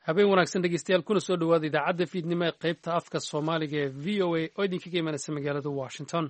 habeen wanaagsan dhegeystayaal kuna soo dhowaada idaacadda fiidnimo ee qaybta afka soomaaliga ee v o a oo idinkaga imanaysa magaalada washington.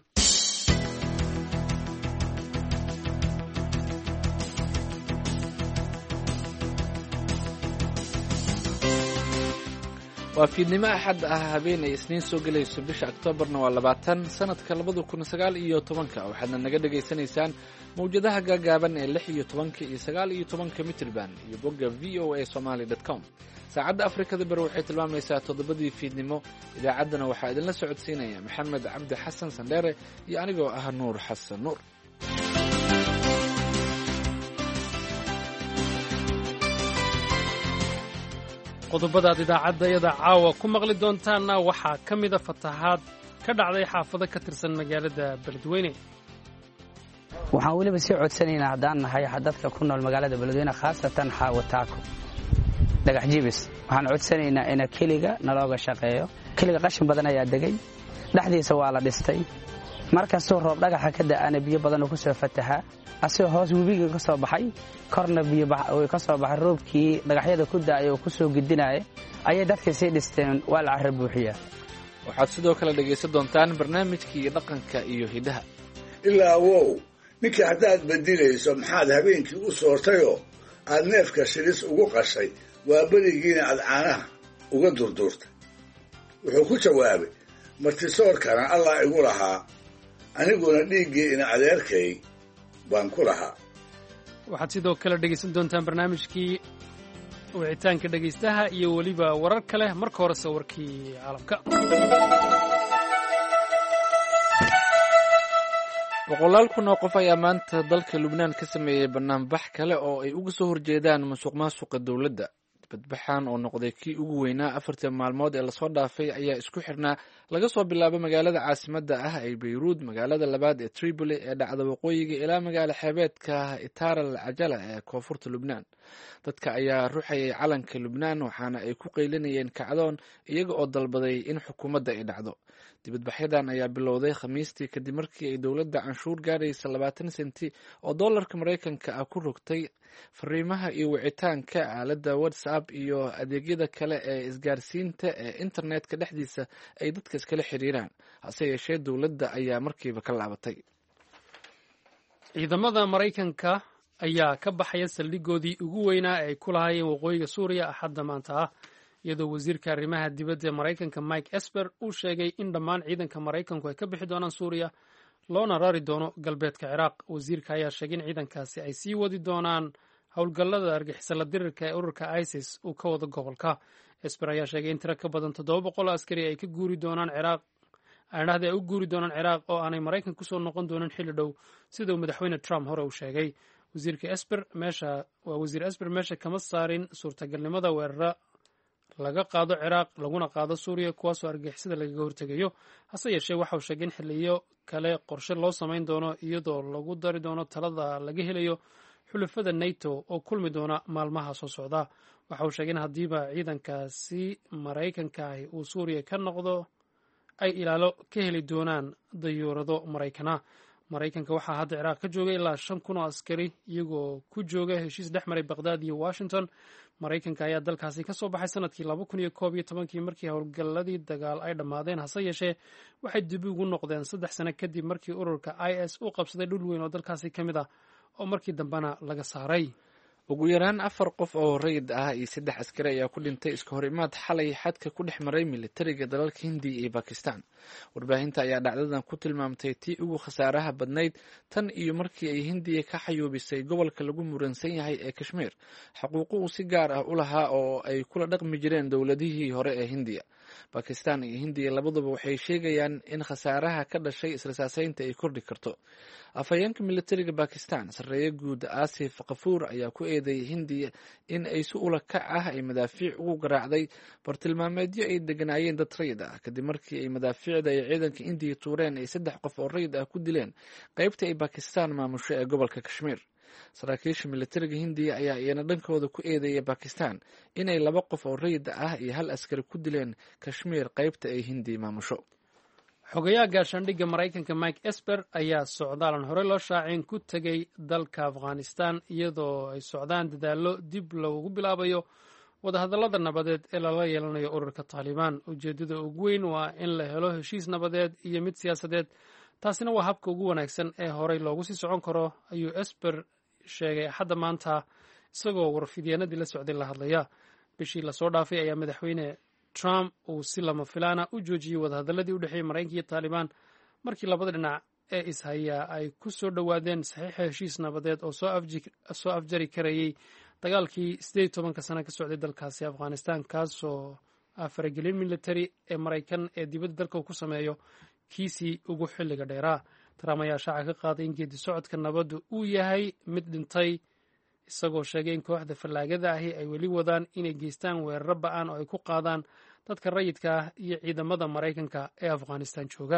waa fiidnimo axad ah habeen ay isniin soo gelayso bisha oktoobarna waa 20 sanadka 2019 waxaadna naga dhegaysanaysaan mawjadaha gaagaaban ee 16 iyo 19 mitirban iyo bogga voasomali.com. saacadda afrikada bari waxay tilmaamaysaa 7 fiidnimo. idaacaddana waxaa idinla socodsiinaya maxamed cabdi xasan sandheere iyo anigoo ah nuur xasan nuur. qodobadaad idaacadayada caawa ku maqli doontaanna waxaa ka mida fatahaad ka dhacday xaafado ka tirsan magaalada beledweyne. waxaan weliba sii codsanaynaa haddaan nahay dadka ku nool magaalada beledweyne khaasatan xaawataako dhagax jibis waxaan codsanaynaa ina keliga nalooga shaqeeyo. keliga qashin badan ayaa degay, dhexdiisa waa la dhistay. markastuu roob dhagaxa ka da'ana biyo badanuu ku soo fatahaa, asigoo hoos webiga ka soo baxay korna biyo ka soo baxay roobkii dhagaxyada ku da'ay oo ku soo gidinaya ayay dadkii sii dhisteen. waa la carra buuxiyaa. waxaad sidoo kale dhegaysan doontaan barnaamijkii dhaqanka iyo hiddaha. ilaa wow ninkii haddaad badilayso maxaad habeenkii u soortayoo aad neefka shilis ugu qashay waa berigiina aad caanaha uga durduurtay. wuxuu ku jawaabay martisoorkana allah igu lahaa, aniguna dhiiggii ina adeerkay baan ku lahaa. waxaad sidoo kale dhegaysan doontaan barnaamijkii wicitaanka dhegaystaha iyo weliba warar kale. marka horese warkii caalamka. boqolaal kun oo qof ayaa maanta dalka lubnaan ka sameeyey banaanbax kale oo ay uga soo horjeedaan musuqmaasuqa dowladda. badbaxan oo noqday kii ugu weynaa 4 maalmood ee lasoo dhaafay ayaa isku xirnaa laga soo bilaabo magaalada caasimadda ah ee Beirut, magaalada labaad ee Tripoli ee dhacda waqooyiga, ilaa magaala xeebeedka Itar al-Ajala ee koonfurta Lubnaan. dadka ayaa ruxayay calanka Lubnaan waxaana ay ku qaylinayeen kacdoon iyaga oo dalbaday in xukuumadda ay dhacdo. dibadbaxyadan ayaa bilowday Khamiistii kadib markii ay dowladda canshuur gaaraysa 20 senti oo dollarka Mareykanka ah ku rogtay fariimaha iyo wicitaanka aaladda WhatsApp iyo adeegyada kale ee isgaarsiinta ee internetka dhexdiisa ay dadka iskala xiriiraan. hase yeeshee dowladda ayaa markiiba ka laabatay. ciidamada Mareykanka ayaa ka baxaya saldhigoodii ugu weynaa ee ay ku lahaayeen waqooyiga Suuriya axadda maanta ah, iyadoo wasiirka arrimaha dibadda ee Mareykanka Mike Esper uu sheegay in dhammaan ciidanka Mareykanku ay ka bixi doonaan Suuriya loona rari doono galbeedka Ciraaq. wasiirka ayaa sheegay in ciidankaasi ay sii wadi doonaan howlgallada argixisala dirirka ee ururka ISIS uu ka wado gobolka. Esper ayaa sheegay in tiro ka badan 700 askari ay ka guuri doonaan Ciraaq ay u guuri doonaan Ciraaq oo aanay Mareykan ku soo noqon doonin xilli dhow, sida uu madaxweyne Trump hore u sheegay. wasiir Esper meesha kama saarin suurtagalnimada weerara laga qaado Ciraaq laguna qaado Suuriya kuwaasoo argixisada lagaga hortegayo. hase yeeshee waxa uu sheegay in xilliyo kale qorshe loo samayn doono iyadoo lagu dari doono talada laga helayo xulafada NATO oo kulmi doona maalmaha soo socda. waxa uu sheegay in haddiiba ciidankaasi Mareykanka ahi uu Suuriya ka noqdo ay ilaalo ka heli doonaan dayuurado Maraykana. Mareykanka waxaa hadda Ciraaq ka joogay ilaa 5,000 oo askari iyagoo ku jooga heshiis dhex maray Baghdad iyo Washington. Mareykanka ayaa dalkaasi ka soo baxay sanadkii 2011 markii howlgalladii dagaal ay dhammaadeen. hase yeeshee waxay dib ugu noqdeen 3 sano kadib markii ururka IS uu qabsaday dhul weyn oo dalkaasi ka mid ah oo markii dambena laga saaray. ugu yaraan 4 qof oo rayid ah iyo 3 askari ayaa ku dhintay iska hor imaad xalay xadka ku dhex maray militariga dalalka Hindiya iyo Bakistan. warbaahinta ayaa dhacdadan ku tilmaamtay tii ugu khasaaraha badnayd tan iyo markii ay Hindiya ka xayuubisay gobolka lagu muransan yahay ee Kashmir, xuquuqo uu si gaar ah u lahaa oo ay kula dhaqmi jireen dowladihii hore ee Hindiya. Bakistan iyo Hindiya labaduba waxay sheegayaan in khasaaraha ka dhashay israsaasaynta ay kordhi karto. afhayeenka militariga Bakistan sarreeye guud Asif Ghafoor ayaa ku eedeeyay Hindiya in ay si ula kac ah ay madaafiic ugu garaacday bartilmaameedyo ay deganaayeen dad rayid ah kadib markii ay madaafiicda ay ciidanka Hindiya tuureen ay 3 qof oo rayid ah ku dileen qaybta ay Bakistan maamusho ee gobolka Kashmir. saraakiisha militariga Hindiya ayaa iyana dhankooda ku eedeeyay Bakistan inay 2 qof oo rayid ah iyo 1 askari ku dileen Kashmir qaybta ay Hindiya maamusho. xogayaha gaashaandhigga Mareykanka Mike Esper ayaa socdaalan hore loo shaacin ku tegay dalka Afghanistan iyadoo ay socdaan dadaallo dib loogu bilaabayo wadahadallada nabadeed ee lala yeelanayo ururka taalibaan. ujeeddada ugu weyn waa in la helo heshiis nabadeed iyo mid siyaasadeed, taasina waa habka ugu wanaagsan ee horey loogu sii socon karo, ayuu Esper sheegay axadda maanta isagoo warfidyaanadii la socday la hadlaya. bishii lasoo dhaafay ayaa madaxweyne Trump uu si lama filaana u joojiyey wadahadalladii u dhexeeyey Maraykanka iyo taalibaan markii labada dhinac ee ishayaa ay ku soo dhowaadeen saxiixa heshiis nabadeed oo soo afjari karayey dagaalkii 18 sano ka socday dalkaasi Afghanistan, kaasoo faragelin military ee Maraykan ee dibadda dalka uu ku sameeyo kiisii ugu xilliga dheeraa. Trump ayaa shaaca ka qaaday in geedi socodka nabaddu uu yahay mid dhintay, isagoo sheegay in kooxda fallaagada ahi ay weli wadaan inay geystaan weeraro ba'an oo ay ku qaadaan dadka rayidka ah iyo ciidamada Maraykanka ee Afghanistan jooga.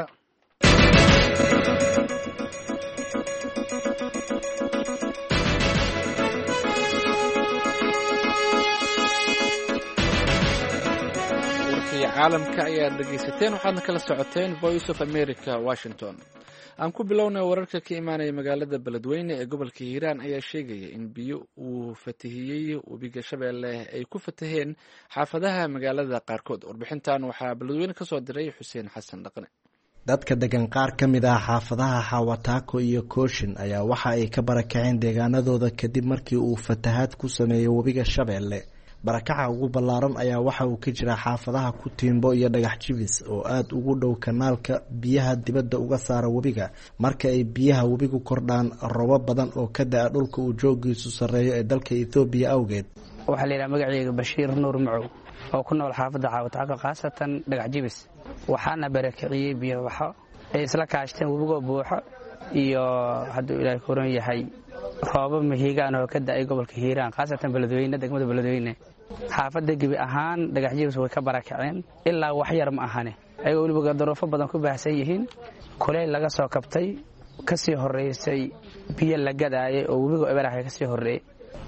warkii caalamka ayaad dhegaysateen, waxaadna kala socoteen Voice of America, Washington. aan ku bilownay wararka ka imaanaya magaalada beledweyne ee gobolka hiiraan ayaa sheegaya in biyo uu fatahiyey webiga shabeelle ay ku fataheen xaafadaha magaalada qaarkood. warbixintan waxaa beledweyne ka soo diray xuseen xasan dhaqne. dadka degan qaar ka mid ah xaafadaha xawataako iyo kooshin ayaa waxa ay ka barakaceen deegaanadooda kadib markii uu fatahaad ku sameeyey webiga shabeelle. barakaca ugu ballaaran ayaa waxa uu ka jira xaafadaha Kutiimbo iyo Dhagax Jibis oo aad ugu dhow kanaalka biyaha dibadda uga saara webiga. marka ay biyaha webigu kordhaan roobab badan oo ka daa dhulka uu joogiisu sareeyo ee dalka Itoobiya awgeed. waxaa la yiraahdaa magacayga Bashiir Nuur Macow oo ku nool xaafadda Xawataako qaasatan Dhagax Jibis. waxaana barakaciyey biyo waxa ay isla kaashteen webiga buuxo iyo hadduu Ilaahay koran yahay roobab mahiigaan oo ka daay gobolka Hiiraan qaasatan beledweyne degmada beledweyne. xaafadda gibi ahaan Dhagax Jibis way ka barakaceen ilaa wax yar ma ahane ayagoo weliba daruufo badan ku baahsan yihiin. kuleyl laga soo kabtay kasii horeysay biyo la gadaayay oo webiga Ibraahim kasii horeeyay.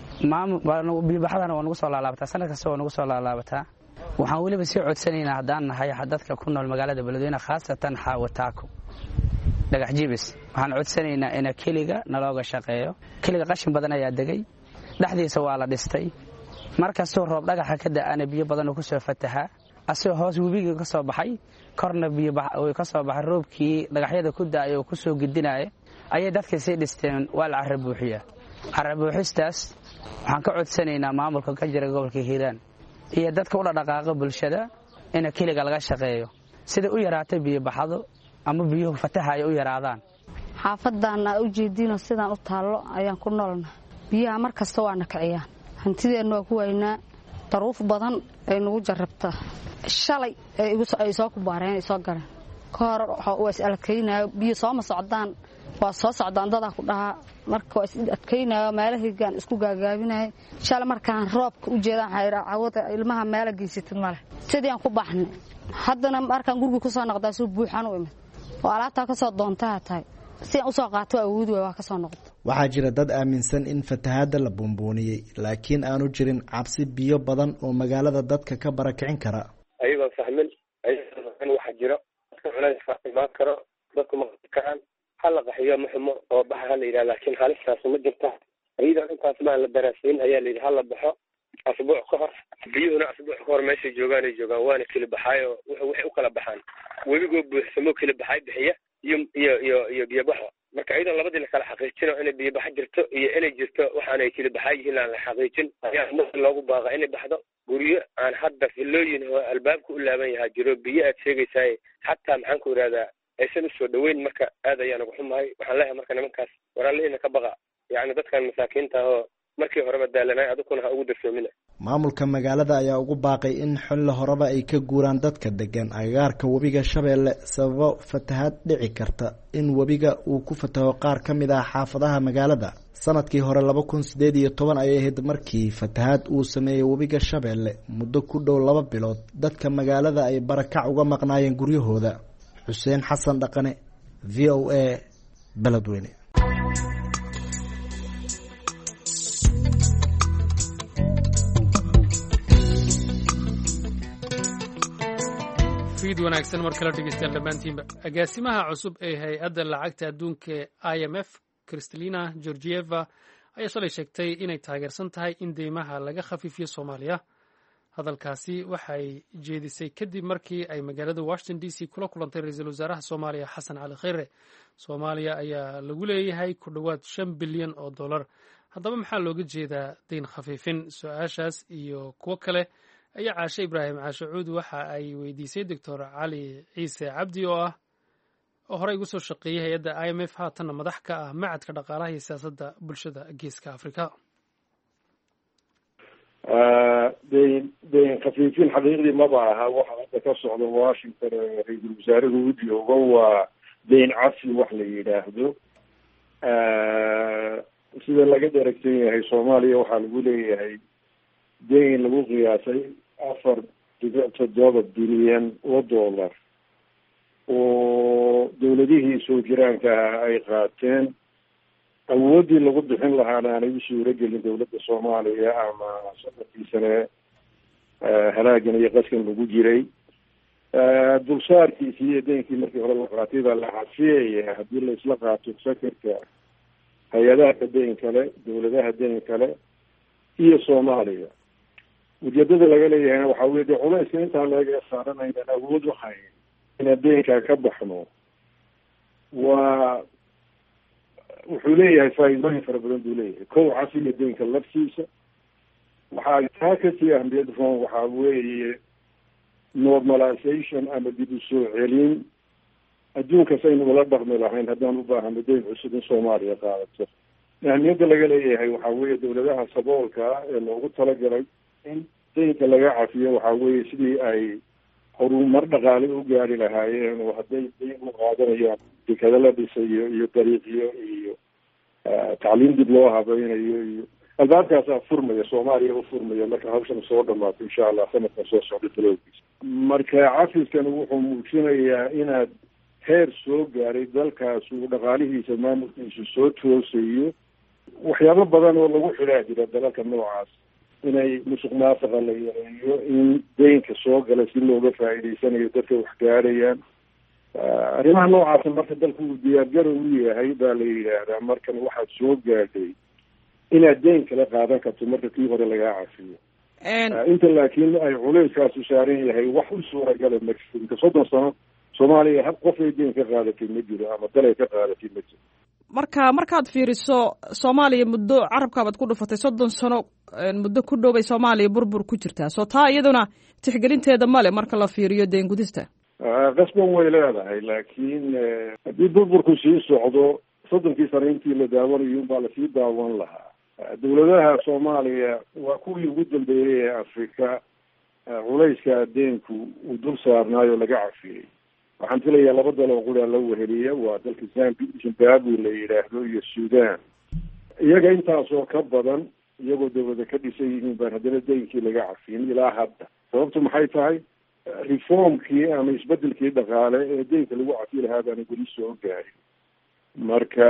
biyo baxdana waa nagu soo laalaabataa, sanad kasta waa nagu soo laalaabataa. waxaan weliba sii codsanaynaa haddaan nahay dadka ku nool magaalada beledweyne khaasatan Xawataako Dhagax Jibis. waxaan codsanaynaa in keliga nalooga shaqeeyo. keliga qashin badan ayaa degay, dhexdiisa waa la dhistay. markastoo roob dhagaxa ka da'ana biyo badan ku soo fataha, asoo hoos webiga ka soo baxay, korna biyo ka soo baxay roobkii dhagaxyada ku da'ay oo ku soo gidinay ayay dadka sii dhisteen. waa la carab buuxiyaa. carab buuxistaas waxaan ka codsanaynaa maamulka ka jira gobolka Hiiraan iyo dadka u dhaqaaqa bulshada in keliga laga shaqeeyo sida u yaraatay biyo baxado ama biyo fatahaay u yaraadaan. xaafadana u jeedino sidaan u taalo ayaan ku noolna. biyaha markasta waa nakaciyaan, hantideena waa ku waynaa. daruuf badan ay nagu jarabtaa. shalay ay soo ku baareen ay soo galeen ka hor waa is adkaynayo biyo soo ma socdaan, waa soo socdaan dadaa ku dhahaa. marka waa is adkaynayo meelahiigaan isku gaagaabinay. shalay markaan roobka u jeedaan cawada ilmaha meela geysatid male sidii aan ku baxnay. haddana markaan guriga ku soo noqdaa soo buuxan u imid oo alaabta ka soo doontaa tahay si aan u soo qaato awood way waa ka soo noqdo. waxaa jira dad aaminsan in fatahaadda la buunbuuniyey laakiin aanu jirin cabsi biyo badan oo magaalada dadka ka barakicin kara. ayagoo fahmin waxa jiro dadka culays imaan karo, dadku ma karaan. hala qaxiyo ma xumo oo baxa hala yidhaha, laakiin halistaas ma jirta. iyadoo intaas baan la daraasiin ayaa la yidhi hala baxo asbuuc ka hor. biyuhuna asbuuc ka hor meeshay joogaan waana kala baxaayo waxay u kala baxaan webigoo buuxsamo kala baxay bixiya iyo biyobaxo. marka iyadoo labadii la kala xaqiijino inay biyobaxa jirto iyo inay jirto waxaanay kala baxaa yihiin aan la xaqiijin ayaa marka loogu baaqa inay baxdo. guryo aan hadda filooyin oo albaabka u laaban yahaa jiro biyo aad sheegaysaay xataa maxaan ku ihahdaa aysan u soo dhaweyn. marka aad ayaan ugu xumahay. waxaan leeyahay marka nimankaas waraalihiina ka baqa, yacni dadkan masaakiinta oo markii horeba daalanay aduguna ha ugu darsoomina. maamulka magaalada ayaa ugu baaqay in xilli horeba ay ka guuraan dadka degan agagaarka webiga Shabeelle sababo fatahaad dhici karta in webiga uu ku fataho qaar ka mid ah xaafadaha magaalada. sanadkii hore 2018 ayay ahayd markii fatahaad uu sameeyey webiga Shabeelle. muddo ku dhow 2 bilood dadka magaalada ay barakac uga maqnaayeen guryahooda. xuseen xasan dhaqane, VOA, Beledweyne. fiid wanaagsan mar kale dhegeystayaal dhammaantiinba. agaasimaha cusub ee hay-adda lacagta adduunka IMF Kristalina Georgieva ayaa shalay sheegtay inay taageersan tahay in deymaha laga khafiifiyo Soomaaliya. hadalkaasi waxay jeedisay kadib markii ay magaalada washington d c kula kulantay ra-iisul wasaaraha soomaaliya xasan cali khayre. soomaaliya ayaa lagu leeyahay ku dhowaad $5 bilyan oo dollar. haddaba maxaa looga jeedaa dayn khafiifin? su-aashaas iyo kuwo kale ayaa caashe ibraahim caashacuud waxa ay weydiisay doctor cali ciise cabdi oo horey ugu soo shaqeeyey hay-adda IMF haatanna madax ka ah macadka dhaqaalaha iyo siyaasadda bulshada geeska afrika. dayn khafiifin xaqiiqdii maba aha waxa hadda ka socda washington ra-iisul wasaaruhu u joogo waa dayn cafi wax la yidhaahdo. sida laga dheragsan yahay soomaaliya waxaa lagu leeyahay dayn lagu qiyaasay 4.7 bilyan oo dollar oo dawladihii soo jiraanka ah ay qaateen. awooddii lagu bixin lahaana aanay u suuro gelin dawladda soomaaliya ama sanadkii sane halaagan iyo qaskan lagu jiray. dulsaarkiisii iyo daynkii markii hore la qaatay baa la cafiyaya haddii la isla qaato sakarka hay-adaha dayn kale, dawladaha dayn kale iyo soomaaliya. ujeedada laga leeyahayna waxaa weye dee culayska intaa laga saaran aynaan awood uhayn inaan daynkaa ka baxno. wuxuu leeyahay faa'iidooyin fara badan buu leeyahay. kow, cafiga daynka laftiisa. waxaa taa kasii ahmiyad roon waxaa weeye normalization ama dib u soo celin adduunkas aynu ula dhaqmi lahayn haddaan u baahano dayn cusub in soomaaliya qaadato. ahmiyadda laga leeyahay waxaa weeye dawladaha saboolka ee loogu talagalay in daynka laga cafiyo waxaa weeye sidii ay horumar dhaqaale u gaari lahaayeen oo hadday dayn u qaadanayaan dekado la dhisayo iyo dariiqyo iyo tacliim dib loo habaynayo iyo albaabkaasaa furmaya soomaaliya u furmaya marka hawshan soo dhamaato insha allah sanadkan soo socda taloogiisa. marka cafiskan wuxuu muujinayaa inaad heer soo gaaray dalkaas uu dhaqaalihiisa maamulkiisu soo toosayo. waxyaabo badan oo lagu xidhaa jira dalalka noocaas inay musuq maasaqa la yareeyo, in daynka soo gala si looga faa'iidaysanayo dadka wax gaarayaan. arrimaha noocaasa marka dalku uu diyaargarow u yahay baa la yidhaahdaa markan waxaad soo gaadhay inaad dayn kala qaadan karto marka kii hore lagaa cafiyo. inta laakiin ay culeyskaasu saaran yahay wax u suuragala ma jiro. inka 30 sano soomaaliya hal qof ay dayn ka qaadatay ma jiro ama dal ay ka qaadatay ma jiro. markaad fiiriso soomaaliya muddo carabkaabaad ku dhufatay 30 sano muddo ku dhow bay soomaaliya burbur ku jirtaa. soo taa iyaduna tixgelinteeda male marka la fiiriyo dayn gudista. qasban way leedahay laakiin haddii burburku sii socdo 30 sano intii la daawanayo unbaa lasii daawan lahaa. dawladaha soomaaliya waa kuwii ugu dambeeyey ee afrika culayska daynku uu dul saarnaayo laga cafiyey. waxaan filayaa 2 dal oo qudaa la weheliya waa dalka Zimbabwe la yidhaahdo iyo Sudan. iyaga intaasoo ka badan iyagoo dawlada ka dhisan yihiin baan haddana daynkii laga cafiyin ilaa hadda. sababtu maxay tahay? reformkii ama isbedelkii dhaqaale ee daynka lagu cafi lahaa baana weli soo gaarin. marka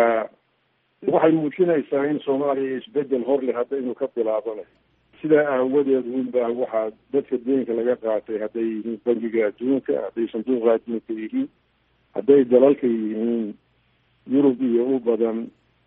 waxay muujinaysaa in soomaaliya isbedel horle hadda inuu ka bilaabanayo. sidaa aawadeed unbaa waxaa dadka daynka laga qaatay hadday yihiin bangiga adduunka, hadday sanduuqa adduunka yihiin, hadday dalalka yihiin yurub iyo u badan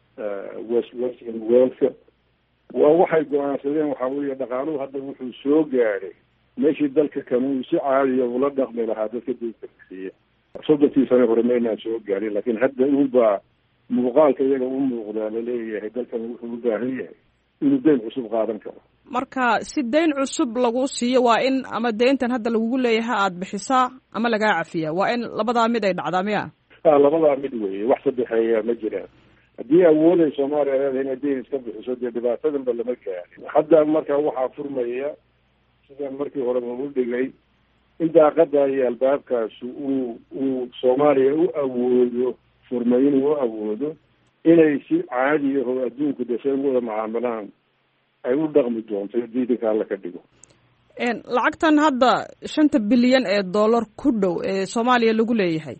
western worldka, waa waxay go-aansadeen waxaa weeye dhaqaaluhu hadda wuxuu soo gaadhay meeshii dalka kan uu si caadiya ula dhaqmi lahaa dadka daynka bixiya. 30 sano hore maynaan soo gaarin laakiin hadda unbaa muuqaalka iyaga u muuqdaa laleeyahay dalkan wuxuu u baahan yahay inuu dayn cusub qaadan karo. marka si dayn cusub lagu siiyo waa in ama dayntan hadda lagugu leeyahay aada bixisaa ama lagaa cafiyaa. waa in labadaa mid ay dhacdaa miya? labadaa mid weeye, wax saddexeeya ma jiraan. haddii awooday soomaaliya leedahay inay dayn iska bixiso dee dhibaatadanba lama gaarin. hadda marka waxaa furmaya sidaan markii hore lagu dhigay in daaqada iyo albaabkaasu uu soomaaliya u awoodo furmay inuu u awoodo inay si caadi ah oo adduunku dasay ugu wada macaamilaan ay u dhaqmi doonto diidanka alla ka dhigo. lacagtan hadda 5 bilyan ee dollar ku dhow ee soomaaliya lagu leeyahay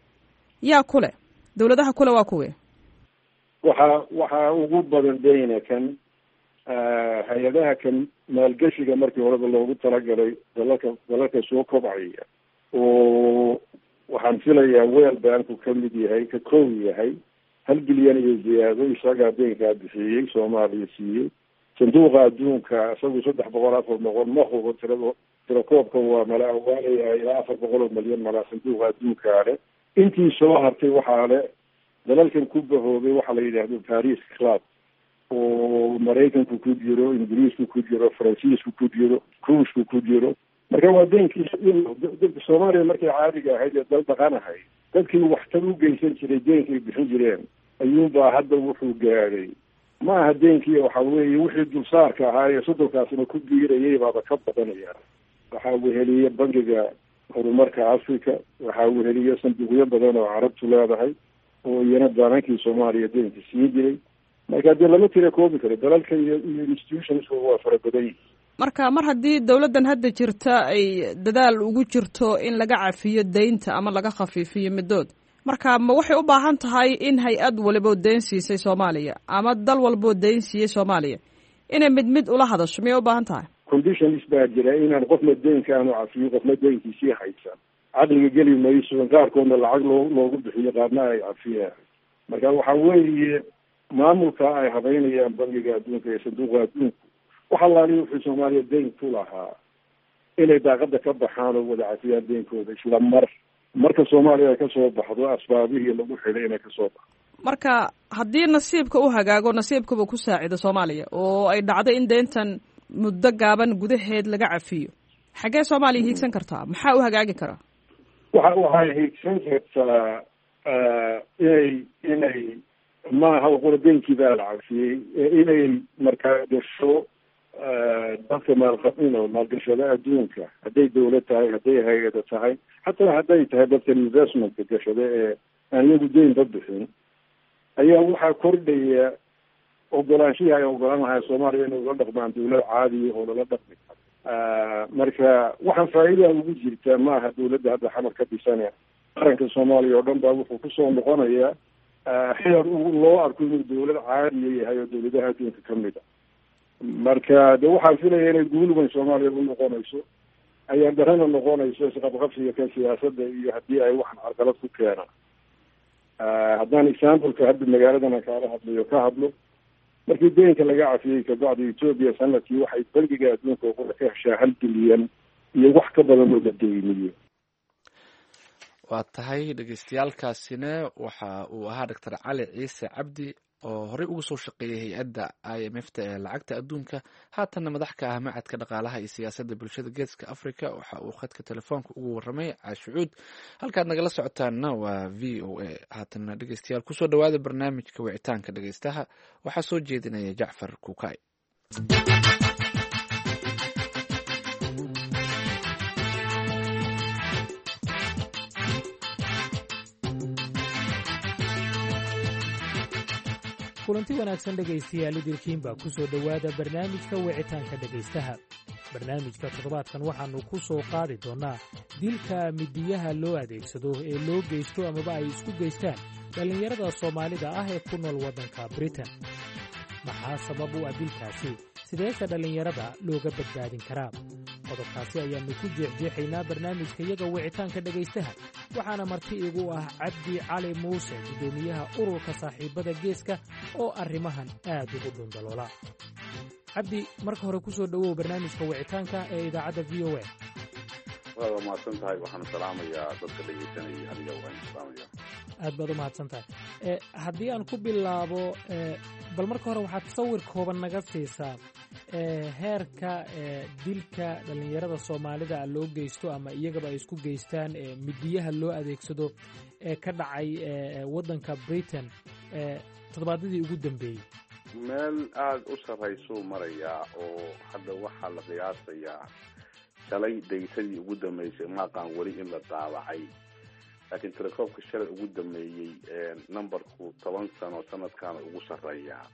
yaa kule? dawladaha kule waa kuwe? waxaa ugu badan dayna kan hay-adaha kan maalgashiga markii horeba loogu talagalay dalalka soo kobcaya oo waxaan filayaa World Banku ka mid yahay, ka koob yahay 1 bilyan iyo ziyaado isagaa daynkaa bixiyey, soomaaliya siiyey. sanduuqa adduunka isagu 300-400 ma hubo tirakoobkan waa mala awaalayahay ilaa 400 milyan mala sanduuqa adduunkaale intii soo hartay waxaa le dalalkan ku bahoobay waxaa la yidhaahdo Paris Club oo Maraykanku ku jiro, Ingiriisku ku jiro, Faransiisku ku jiro, Ruushku ku jiro. marka waa deenkii Soomaaliya markay caadiga ahayd ee dal dhaqanahay dadkii waxtar u geysan jiray deenkii bixin jireen ayuunbaa hadda wuxuu gaadhay ma aha deenkii waxa weeye wixii dulsaarka ahaa ee sodonkaasna ku biirayay baaba ka badanaya. waxaa weheliya bangiga horumarka Afrika, waxaa weheliya sanduuqyo badan oo carabtu leedahay oo iyana daanankii Soomaaliya deenka siin jiray. marka dee lama tira koobi karo dalalka iyo institutions waa fara badan yihiin. marka mar haddii dawladdan hadda jirta ay dadaal ugu jirto in laga cafiyo deynta ama laga khafiifiyo middood, marka ma waxay u baahan tahay in hay-ad waliboo deyn siisay Soomaaliya ama dal walboo deyn siiyey Soomaaliya inay mid ula hadasho miyay u baahan tahay? conditions baa jira inaan qofna deynka aanu cafiyo qofna deynkiisii haysan. caqliga geli mayso qaarkoodna lacag loogu bixiyo qaarna ay cafiyaan. marka waxaa weeye maamulka ay habeynayaan bangiga adduunka iyo sanduuqa adduunku waxa laali wuxuu Soomaaliya deyn ku lahaa inay daaqada ka baxaan oo wada cafiyaan deynkooda isla marka Soomaaliya ay ka soo baxdo asbaabihii lagu xidhay inay ka soo baxdo. marka haddii nasiibka u hagaago nasiibkaba ku saacido Soomaaliya oo ay dhacdo in deyntan muddo gaaban gudaheed laga cafiyo, xagee Soomaaliya hiigsan kartaa? maxaa u hagaagi karaa? waxay hiigsan kartaa inay maaha qura deenkii baa la cafiyey inay markaa gasho dadka maalgashada adduunka, hadday dawlad tahay, hadday hay-ada tahay, xataa hadday tahay dadka investmentka gashada ee aan iyagu deynba bixin, ayaa waxaa kordhaya ogolaanshihii ay ogolaan lahay Soomaaliya inay ula dhaqmaan dawlad caadiya oo lala dhaqmi karo. marka waxaan faa'iida ugu jirtaa maaha dawladda hadda xamar ka dhisane qaranka Soomaaliya oo dhan baa wuxuu kusoo noqonayaa xeer loo arko inuu dawlad caadiya yahay oo dawladaha adduunka ka mid ah. marka de waxaan filaya inay guul weyn Soomaaliya u noqonayso, ayaan darana noqonayso isqabqabsiga kan siyaasadda iyo haddii ay waxan carqalad ku keenaan. haddaan exampleka hadda magaaladan kaala hadlayo ka hadlo, markii deynka laga cafiyey kabacdi Ethiopia sanadkii waxay bangiga adduunka uga ka heshaa 1 bilyan iyo wax ka badan oo la deyniyo. waa tahay dhagaystayaalkaasina waxa uu ahaa Dr. Cali Ciise Cabdi oo horey ugu soo shaqeeyay hay-adda IMF-ta ee lacagta adduunka, haatanna madax ka ah macadka dhaqaalaha iyo siyaasadda bulshada geeska Afrika. waxa uu khadka telefoonka ugu warramay Caashucuud. halkaad nagala socotaanna waa VOA. haatanna dhegeystayaal kusoo dhawaada barnaamijka wicitaanka dhegeystaha. waxaa soo jeedinaya Jacfar Kuukay. kulanti wanaagsan dhegaystayaal idilkiinbaa ku soo dhowaada barnaamijka wicitaanka dhegaystaha. barnaamijka toddobaadkan waxaannu ku soo qaadi doonnaa dilka midiyaha loo adeegsado ee loo geysto amaba ay isku geystaan dhallinyarada Soomaalida ah ee ku nool waddanka Britain. maxaa sabab u ah dilkaasi? sideese dhallinyarada looga badbaadin karaa? qodobkaasi ayaannu ku jeexjeexaynaa barnaamijka iyaga wicitaanka dhegaystaha. waxaana marti igu ah Cabdi Cali Muuse, guddoomiyaha ururka saaxiibada geeska oo arrimahan aad ugu dhundaloola. cabdi, marka hore ku soo dhowow barnaamijka wicitaanka ee idaacadda VOA. waa mahadsan tahay. waxaan salaamayaa dadka dhegeysanaya adiga waan salaamaya. aad baad u mahadsan tahay. haddii aan ku bilaabo, bal marka hore waxaad sawir kooban naga siisaa heerka dilka dhallinyarada Soomaalida loo geysto ama iyagaba ay isku geystaan midiyaha loo adeegsado ee ka dhacay waddanka Britain toddobaadadii ugu dambeeyey. meel aada u sarraysuu marayaa oo hadda waxaa la qiyaasayaa shalay daytadii ugu dambeysay maaqaan weli in la daabacay, laakiin tirakoobka shalay ugu dambeeyey numberku 10 sano sanadkaana ugu sarreeyaa.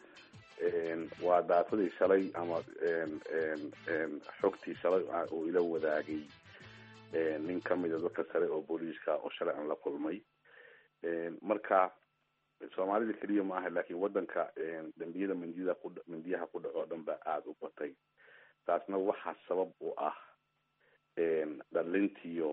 waa daafadii shalay ama xogtii shalay uu ila wadaagay nin ka mida dadka sare oo booliiska oo shalay aan la kulmay. marka Soomaalida keliya ma aha, laakiin waddanka dambiyada mindiyaha ku dhaco dhan baa aada u batay. taasna waxaa sabab u ah dhalintiyo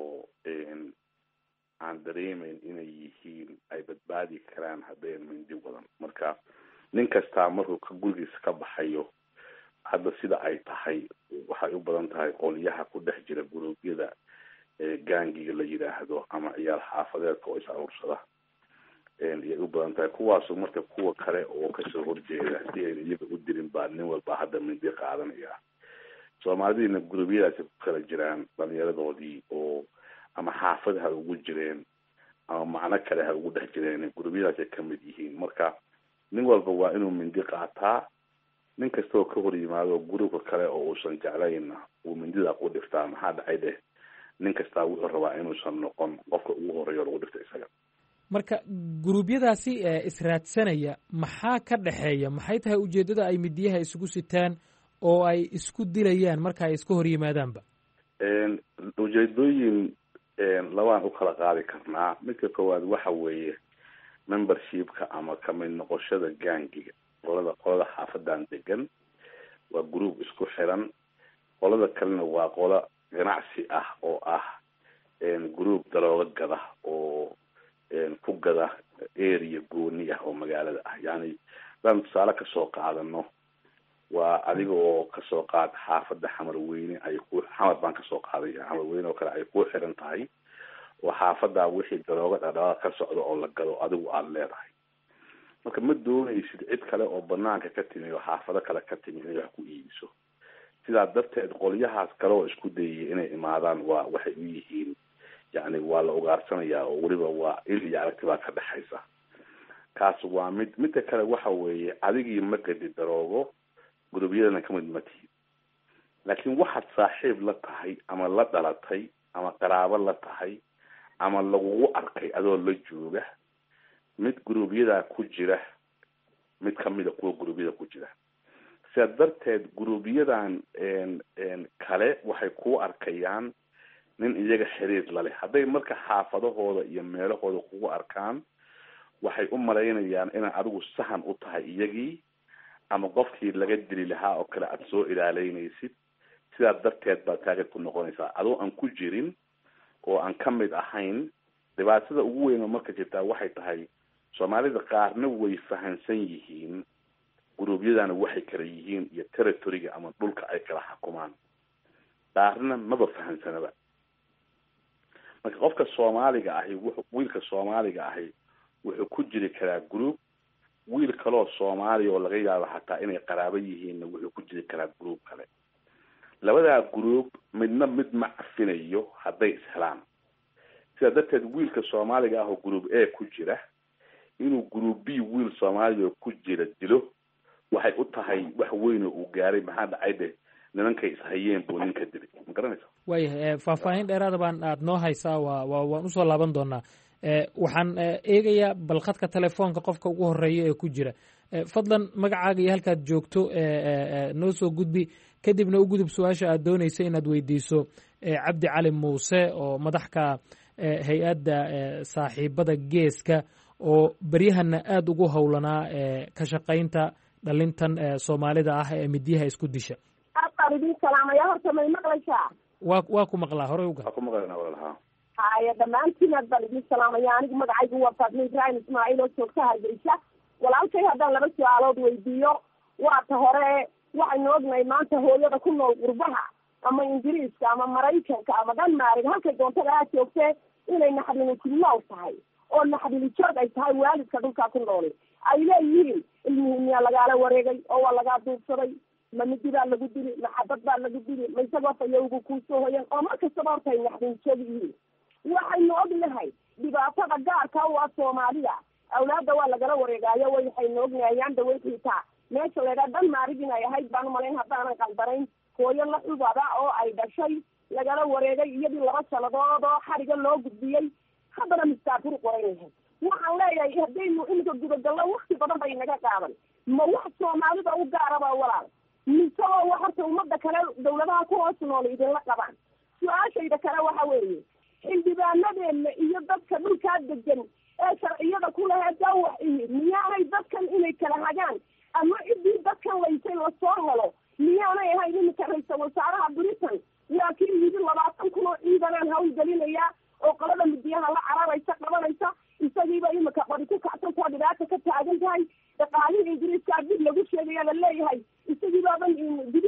aan dareemayn inay yihiin ay badbaadi karaan haddayn mindi wadan. marka nin kastaa markuu gurigiisa ka baxayo hadda sida ay tahay waxay u badan tahay qolyaha ku dhex jira guruubyada gaangiga la yidhaahdo ama ciyaal xaafadeedka oo is aruursada iyay u badan tahay kuwaasu marka kuwa kale oo kasoo horjeeda si ayna iyaga u dirin baa nin walba hadda mindi qaadanaya. Soomaalidiina guruubyadaasi ku kala jiraan dhalinyaradoodii oo ama xaafad ha ugu jireen ama macno kale ha ugu dhex jireen, guruubyadaasay ka mid yihiin. Marka nin walba waa inuu mindi qaataa, nin kasta oo ka hor yimaado guruubka kale oo uusan jeclayna uu mindida ku dhiftaa. maxaa dhacay dheh nin kastaa wuxuu rabaa inuusan noqon qofka ugu horeeyo lagu dhifta isaga. marka guruubyadaasi israadsanaya maxaa ka dhexeeya? maxay tahay ujeeddada ay midiyaha isugu sitaan oo ay isku dilayaan marka ay iska hor yimaadaanba? ujeedooyin labaan u kala qaadi karnaa. midka koowaad waxa weeye membershipka ama kamid noqoshada gaangiga. qolada xaafadan degan waa group isku xiran. qolada kalena waa qola ganacsi ah oo ah group darooga gada oo ku gada area gooni ah oo magaalada ah. yani baan tusaale kasoo qaadano waa adiga oo kasoo qaad xaafada Xamarweyne ay ku xamar baan kasoo qaaday Xamarweyne oo kale ay ku xiran tahay oo xaafada wixii darooga dhadhaaq ka socdo oo la gado adigu aad leedahay. marka ma doonaysid cid kale oo banaanka ka timi oo xaafado kale ka timi inay wax ku iibiso. sidaa darteed qolyahaas kale oo isku dayay inay imaadaan waa waxay u yihiin yani waa la ugaarsanayaa oo weliba waa il iyo aragti baa ka dhexaysa. kaas waa midda kale waxa weeye adigii ma gadi daroogo gurubyadana ka mid ma tihin, laakiin waxaad saaxiib la tahay ama la dhalatay ama qaraabo la tahay ama lagugu arkay adoo la jooga mid guruubyadaa ku jira, mid kamida kuwa guruubyada ku jira. sidaa darteed guruubyadan kale waxay ku arkayaan nin iyaga xiriir la leh. hadday marka xaafadahooda iyo meelahooda kugu arkaan waxay u malaynayaan inaad adigu sahan u tahay iyagii ama qofkii laga dili lahaa oo kale aada soo ilaaleynaysid. sidaa darteed baad taagad ku noqonaysaa adoo aan ku jirin oo aan ka mid ahayn. dhibaatada ugu weyn oo marka jirtaa waxay tahay soomaalida qaarna way fahansan yihiin guruubyadana waxay kala yihiin iyo territoryga ama dhulka ay kala xukumaan, qaarna maba fahansanaba. marka qofka Soomaaliga ahi wiilka Soomaaliga ahi wuxuu ku jiri karaa group, wiil kaloo Soomaali oo laga yaabo xataa inay qaraabo yihiinna wuxuu ku jiri karaa group kale. labadaa group midna mid ma cafinayo hadday ishelaan. sidaa darteed wiilka Soomaaliga ah oo group A ku jira inuu group B wiil Soomaali oo ku jira dilo waxay u tahay wax weyn oo uu gaaray. maxaa dhacay de nimankay ishayeen buu ninka dilay. ma garanaysa? waayahay faahfaahin dheeraada baan aad noo haysaa waan usoo laaban doonaa. waxaan eegayaa balkhadka telefoonka qofka ugu horeeya ee ku jira. fadlan magacaaga iyo halkaad joogto noo soo gudbi, kadibna u gudub su-aasha aad doonaysa inaad weydiiso cabdi cali muuse oo madaxka hay-adda saaxiibada geeska oo beryahana aada ugu howlanaa ka shaqaynta dhalintan soomaalida ah ee midyaha isku disha. horta may maqlaysaa? waa ku maqlaa horey uga ku maqlaynaa walaalaha. haya dhammaantiin aad baan idin salaamaya. anigu magacaygu waa Faatma Ibrahim Ismaaciil oo joogta Hargeysa. walaalkay haddaan laba su-aalood weydiiyo. waata hore waxaynu ognahay maanta hooyada ku nool qurbaha ama Ingiriiska ama Maraykanka ama Denmark halkay doontada aad joogtee inay naxdinu kullow tahay oo naxdinu joog ay tahay waalidka dhulkaa ku nool. ay leeyihiin ilmihiimiyaa lagaala wareegay oo waa lagaa duubsaday, ma midi baa lagu dili, ma xabad baa lagu dili, ma isagoo fayowgu kuusoo hoyan oo mar kastaba horta ay naxdinu joog yihiin. waxaynu ognahay dhibaatada gaarka u ah Soomaalida. awlaada waa lagala wareegaayo waxaynu ognahay yaan dhawey xitaa meesha leedaa Denmark inay ahayd baan umalayn haddaanan qaldanayn hooyo la xubada oo ay dhashay lagala wareegay iyadii 2 sannadood oo xariga loo gudbiyey haddana mistaafur qoraynahay. waxaan leeyahay haddaynu imika gudagallo wakti badan bay naga qaadan. ma wax Soomaalida u gaaraba walaal mise oo wax horta ummadda kale dawladaha ku hoos nool idinla qabaan? su-aashayda kale waxa weeye xildhibaanadeena iyo dadka dhulkaa degan ee sharciyada ku lahayd dawax iyo miyaanay dadkan inay kala hagaan ama cidii dadkan laysay lasoo helo miyaanay ahayn imika ra-iisul wasaaraha Britain waa kii yidhi 20 kun oo ciidanaan hawlgelinaya oo qolada midiyaha la cararaysa qabanaysa. isagiiba imika qori ku kacsan kuwa dhibaata ka taagan tahay. dhaqaalihii Ingiriiska dib lagu sheegaya la leeyahay isagiibaaban dib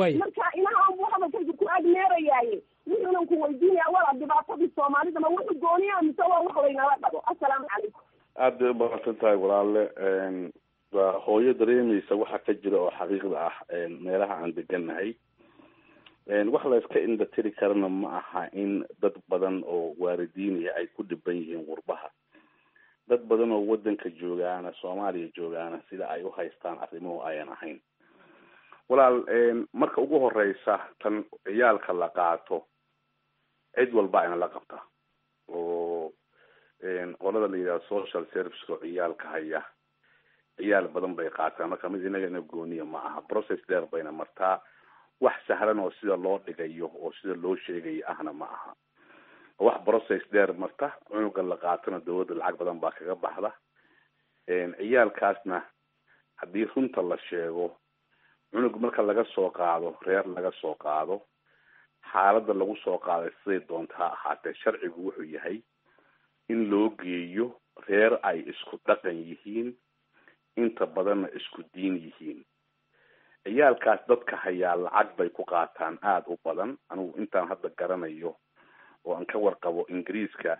marka inaha buu hadalkayga ku agmeerayaaye wuxuunan ku weydiinaya wala dhibaatadii soomaalida ma wuxuu gooniya mise waa wax laynala dhabo. assalaamu calaykum. aad bay umaqsan tahay walaale. waa hooyo dareemaysa waxa ka jira oo xaqiiqda ah meelaha aan degannahay. wax la iska indha tiri karana ma aha in dad badan oo waalidiinaya ay ku dhiban yihiin qurbaha. dad badan oo wadanka joogaana Soomaaliya joogaana sida ay u haystaan arrimuhu ayan ahayn. walaal marka ugu horeysa tan ciyaalka la qaato cid walba ina la qabta oo qolada la yiraahdo social service oo ciyaalka haya ciyaal badan bay qaataan marka mid inaga gooniya ma aha. process dheer bayna martaa. wax sahlan oo sida loo dhigayo oo sida loo sheegayo ahna ma aha. wax process dheer marta cunuga la qaatana dawladda lacag badan baa kaga baxda. ciyaalkaasna haddii runta la sheego cunug marka laga soo qaado reer laga soo qaado xaaladda lagu soo qaaday siday doonta ha ahaatee sharcigu wuxuu yahay in loo geeyo reer ay isku dhaqan yihiin inta badanna isku diin yihiin. ciyaalkaas dadka hayaa lacag bay ku qaataan aada u badan. anigu intaan hadda garanayo oo aan ka warqabo ingiriiska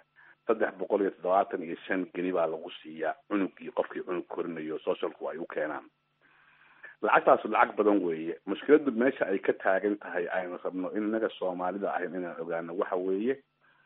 375 geni baa lagu siiyaa cunugii qofkii cunug korinayo socialku ay u keenaan. lacagtaas lacag badan weeye. mushkiladu meesha ay ka taagan tahay aynu rabno in inaga Soomaalida ahayn inaan ogaano waxa weeye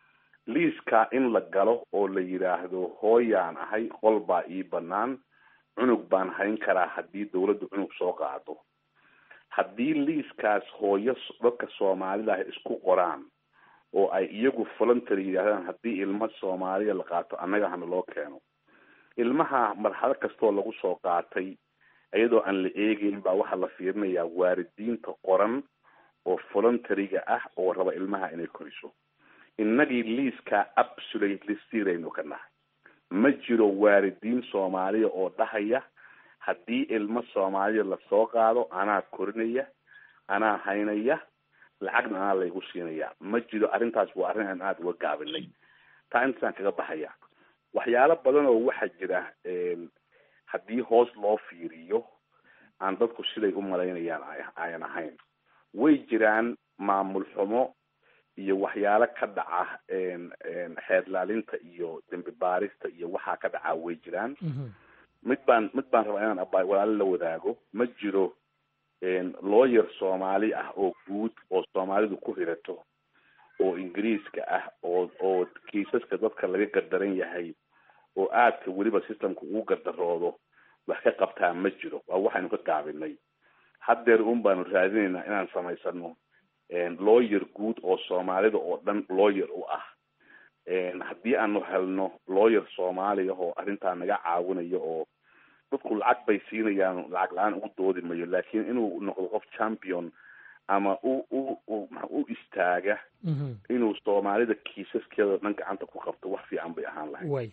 liiska in la galo oo la yiraahdo hooyaan ahay qol baa ii banaan cunug baan hayn karaa haddii dawladdu cunug soo qaado. haddii liiskaas hooyo dadka Soomaalida ah isku qoraan oo ay iyagu voluntary yiraahdaan haddii ilmo Soomaaliya la qaato annaga hana loo keeno. ilmaha marxalad kastoo lagu soo qaatay iyadoo aan la eegin baa waxa la fiirinayaa waalidiinta qoran oo voluntary-ga ah oo raba ilmaha inay koriso. innagii liiska absolutely sirayno ka nahay. ma jiro waalidiin Soomaaliya oo dhahaya haddii ilmo Soomaaliya la soo qaado anaa korinaya anaa haynaya lacagna anaa laygu siinaya. ma jiro. arrintaas waa arrin aan aada uga gaabinay. taa intaan kaga baxaya waxyaalo badan oo waxa jira haddii hoos loo fiiriyo aan dadku siday u malaynayaan ayan ahayn. way jiraan maamul xumo iyo waxyaalo ka dhaca xeerlaalinta iyo dembi baarista iyo waxaa ka dhaca way jiraan. mid baan rabaa inaan walaalo la wadaago. ma jiro lawyer Soomaali ah oo guud oo Soomaalidu ku hirato oo ingiriiska ah oo kiisaska dadka laga gardaran yahay oo aadka weliba systemka ugu gardaroodo wax ka qabtaa ma jiro. waa waxaynu ka gaabinay. haddeer baanu raadinaynaa inaan samaysano lawyer guud oo Soomaalida oo dhan lawyer u ah. haddii aanu helno lawyer Soomaaliya oo arrintaa naga caawinayo oo dadku lacag bay siinayaan lacag la-aan ugu doodi mayo laakiin inuu noqdo qof champion ama u istaaga inuu Soomaalida kiisaskeeda dhan gacanta ku qabto wax fiican bay ahaan lahayd.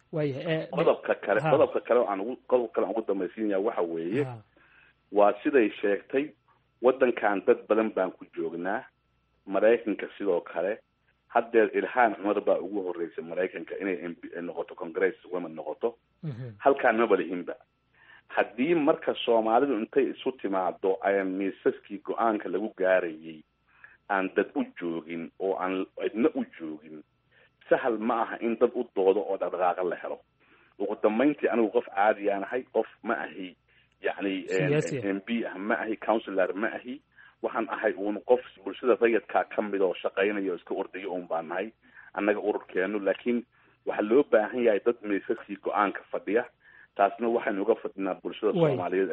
qodobka kale aan ugu dambaysiinaya waxa weeye waa siday sheegtay wadankan dad badan baan ku joognaa. Maraykanka sidoo kale haddeer Ilhaan Cumar baa ugu horeysay Maraykanka inay noqoto Congress woman noqoto. halkaan ma balihinba. haddii marka Soomaalidu intay isu timaado ayaan miisaskii go-aanka lagu gaarayay aan dad u joogin oo aan cidna u joogin sahal ma aha in dad u doodo oo dhaqdhaqaaqa la helo. ugu dambeyntii anigu qof caadi aan ahay qof ma ahi yani MP ah ma ahi councilor ma ahi waxaan ahay uun qof bulshada rayidka ka mid oo shaqaynayo iska ordayo uun baan nahay annaga ururkeenu. laakiin waxaa loo baahan yahay dad miisaskii go-aanka fadhiya. taasna waxaynu uga fadhinaa bulshada Soomaaliyeed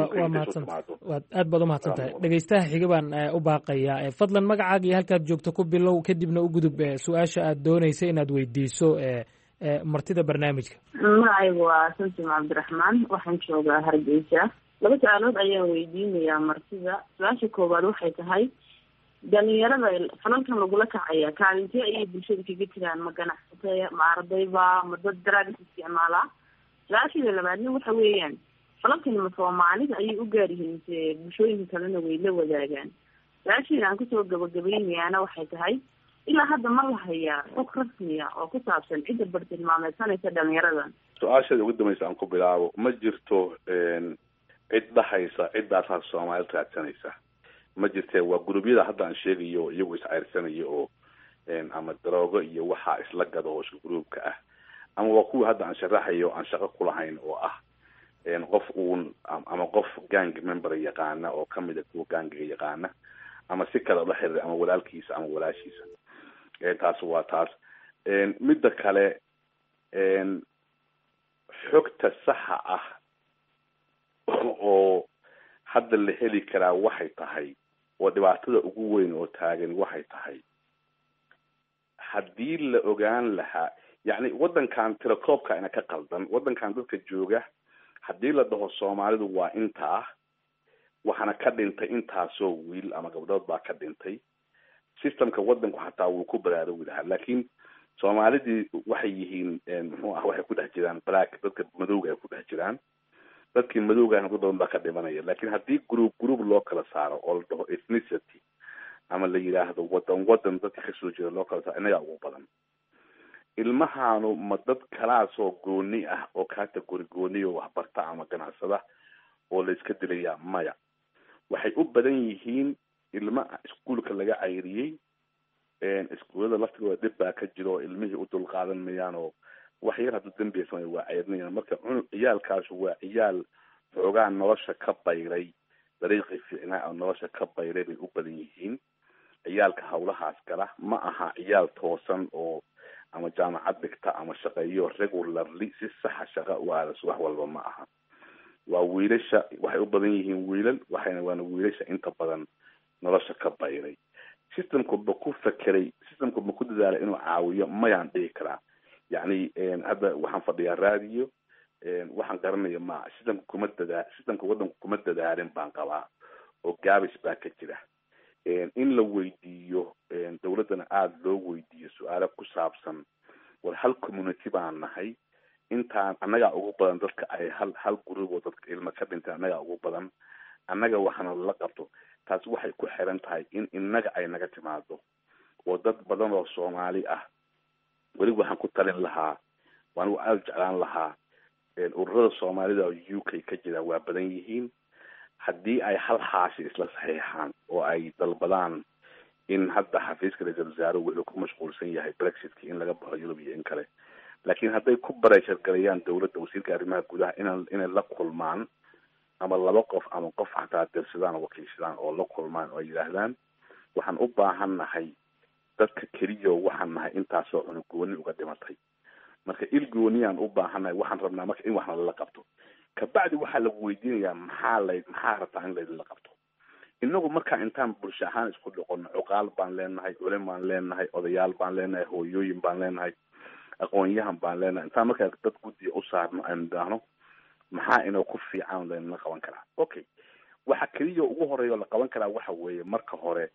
aad baad umahadsan tahay. dhegeystaha xiga baan u baaqayaa. fadlan magacaaga iyo halkaad joogto ku bilow kadibna u gudub su-aasha aad doonaysa inaad weydiiso martida barnaamijka. magacaygu waa Samsom Cabdiraxmaan waxaan joogaa Hargeysa. 2 su-aalood ayaan weydiinayaa martida. su-aasha koowaad waxay tahay dhalinyarada falalkan lagula kacaya kaalintee ayay bulshada kaga jiraan? ma ganacsatay ma ardayba ma dad drugs isticmaala? su-aashada labaadna waxa weeyaan falalkani ma Soomaalida ayay u gaar yihiin mise bulshooyinka kalena way la wadaagaan? su-aashada aan kusoo gabagabaynayaana waxay tahay ilaa hadda ma la hayaa xog rasmiya oo ku saabsan cidda bartilmaameedsanaysa dhalinyaradan? su-aashada ugu dambaysa aan ku bilaabo ma jirto cid dhahaysa ciddaasaa Soomaalida raadsanaysa. ma jirtee waa gurubyada hadda aan sheegayo iyagu isceyrsanayo oo ama daroogo iyo waxaa isla gado oo isku gruubka ah, ama waa kuwii hadda aan sharaxayo aan shaqo kulahayn oo ah qof uun ama qof gang member yaqaana oo kamid a kuwa gangiga yaqaana ama si kale la xiriir ama walaalkiisa ama walaashiisa. taas waa taas. midda kale xogta saxa ah oo hadda la heli karaa waxay tahay oo dhibaatada ugu weyn oo taagan waxay tahay haddii la ogaan lahaa, yacni waddankan tirakoobka ina ka qaldan, waddankan dadka jooga haddii la dhaho Soomaalidu waa intaa, waxaana ka dhintay intaasoo wiil ama gabdhood baa ka dhintay, systemka waddanku xataa wuu ku baraarugi lahaa. laakiin Soomaalidii waxay yihiin waxay ku dhex jiraan black, dadka madowga ay ku dhex jiraan, dadkii madowga ah badan baa ka dhimanaya. laakiin haddii group loo kala saaro oo la dhaho ethnicity ama la yiraahdo wadan dadka kasoo jeeda loo kala saaro, inaga ugu badan. ilmahaanu ma dad kalaasoo gooni ah oo category gooni oo waxbarta ama ganacsada oo la iska dilaya? maya, waxay u badan yihiin ilma iskuulka laga cayriyey, iskuulada laftigooda dhib baa ka jiro, ilmihii u dulqaadan mayaan oo wax yar hadduu dambiya samay waa cayrinayan. marka ciyaalkaasu waa ciyaal xoogaa nolosha ka bayray, dariiqii fiicnaa oo nolosha ka bayray bay u badan yihiin. ciyaalka hawlahaas gala ma aha ciyaal toosan oo ama jaamacad dhigta ama shaqeeyo regularly si saxa shaqa u aada subax walba ma aha. waa wiilasha, waxay u badan yihiin wiilal, waana wiilasha inta badan nolosha ka bayray. systemku ba ku fakeray, systemku ma ku dadaalay inuu caawiyo? mayaan dhihi karaa. yacni hadda waxaan fadhiyaa raadiyo, waxaan garanaya ma systemka waddanku kuma dadaalin baan qabaa, oo gaabis baa ka jira. in la weydiiyo dawladdana aada loo weydiiyo su-aalo ku saabsan war hal community baan nahay, intaan annagaa ugu badan dadka ay hal group oo dadka ilma ka dhintay annagaa ugu badan, annaga waxaana la qabto. taasi waxay ku xiran tahay in innaga ay naga timaado oo dad badan oo Soomaali ah. weli waxaan ku talin lahaa, waan aada jeclaan lahaa, ururada Soomaalida oo UK ka jira waa badan yihiin. haddii ay hal xaashi isla saxiixaan oo ay dalbadaan in hadda xafiiska ra-iisul wasaare wuxuu ku mashquulsan yahay Brexit-ki in laga baxo Yurub iyo in kale, laakiin hadday ku barashar galayaan dawladda, wasiirka arrimaha gudaha inay la kulmaan ama laba qof ama qof xataa dirsadaan oo wakiishadaan oo la kulmaan oo ay yidhaahdaan waxaan u baahan nahay dadka keliya waxaan nahay intaasoo cunug gooni uga dhimatay, marka il gooniyaan u baahannahay, waxaan rabnaa marka in waxna lala qabto. kabacdi waxaa lagu weydiinayaa maxaa rabtaa in laydinla qabto. inagu markaa intaan bulsho ahaan isku dhoqono, cuqaal baan leenahay, culim baan leenahay, odayaal baan leenahay, hooyooyin baan leenahay, aqoon-yahan baan leenahay, intaan markaa dad guddiga u saarno aynu idhaahno maxaa inoo ku fiican laynala qaban karaa. okay, waxa keliya ugu horeeya oo la qaban karaa waxa weeye marka hore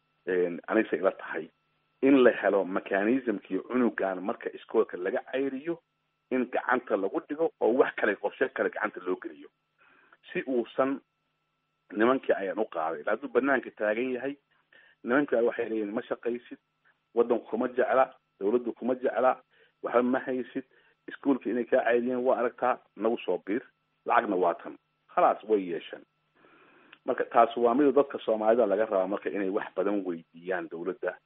anigsa ila tahay in la helo mechanismkii cunugan marka iskoolka laga cayriyo in gacanta lagu dhigo oo wax kale qorshe kale gacanta loo geliyo, si uusan nimankii ayaan u qaaday. hadduu banaanka taagan yahay, nimankii waxay leeyihin ma shaqaysid, waddanku kuma jecla, dawladdu kuma jecla, waxba ma haysid, iskuolka inay kaa caydiyeen waa aragtaa, nagu soo biir, lacagna waa tan, khalaas way yeesheen. marka taas waa mida dadka Soomaalida laga rabaa marka inay wax badan weydiiyaan dawladda.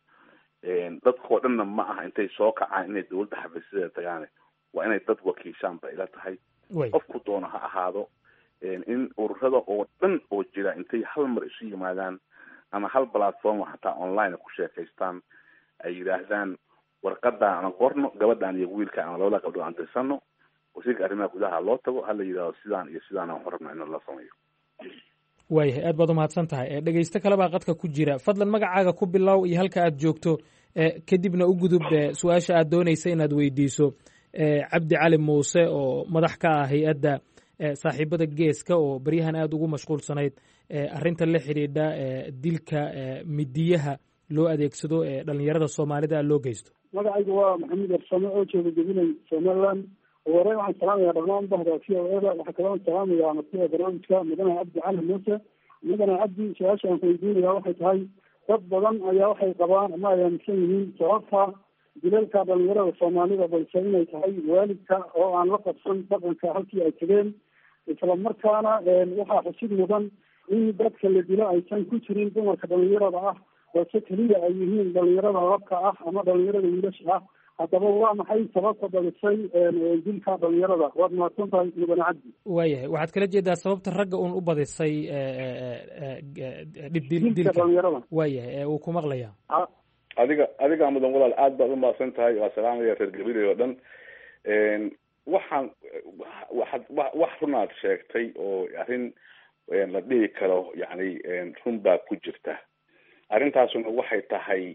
dadkoo dhanna ma aha intay soo kacaan inay dawladda xafiisyadeeda tagaan, waa inay dad wakiishaan ba ila tahay, qofku doono ha ahaado. in ururada oo dhan oo jira intay hal mar isu yimaadaan ama hal platform xataa online ku sheekaystaan, ay yidhaahdaan warqadaan aan qorno, gabadhaan iyo wiilka aan labada gabdhood aan dirsano, wasiirka arrimaha gudaha loo tago, hala yidhahdo sidaan iyo sidaan aan rabna in la sameeyo. waayahay, aad baad umahadsan tahay. dhegeysto kale baa qadka ku jira. fadlan magacaaga ku bilow iyo halka aad joogto, kadibna u gudub su-aasha aad doonaysa inaad weydiiso cabdi cali muuse oo madax ka ah hay-adda saaxiibada geeska oo baryahan aada ugu mashquulsanayd arrinta la xidhiidha dilka midiyaha loo adeegsado ee dhalinyarada Soomaalida loo geysto. magacaygu waa maxamed arsame oo jooga Jubilee Somaliland. hore waxaan salaamayaa dhammaan bahda fiyoeda, waxaa kaloo salaamayaa martida barnaamijka mudane cabdi cali muuse. mudane cabdi, su-aasha aan ku weydiinaya waxay tahay dad badan ayaa waxay qabaan ama ay aaminsan yihiin sababta dilalka dhalinyarada Soomaalida balse inay tahay waalidka oo aan la qabsan dhaqanka halkii ay tegeen. isla markaana waxaa xusid mudan in dadka la dilo aysan ku jirin dumarka dhalinyarada ah balse keliya ay yihiin dhalinyarada labka ah ama dhalinyarada wiilasha ah. haddaba waa maxay sababta badisay dilka dhalinyarada? waad mahadsan tahay mudane cabdi. waayahay, waxaad kala jeedaa sababta ragga uun u badisay dilka dhalinyarada? waayahay, uu ku maqlayaa. adiga mudan walaal aad baad u mahadsan tahay. waa salaamaya reer gabiley oo dhan. wax runaad sheegtay oo arrin la dhihi karo yani run baa ku jirta. arrintaasuna waxay tahay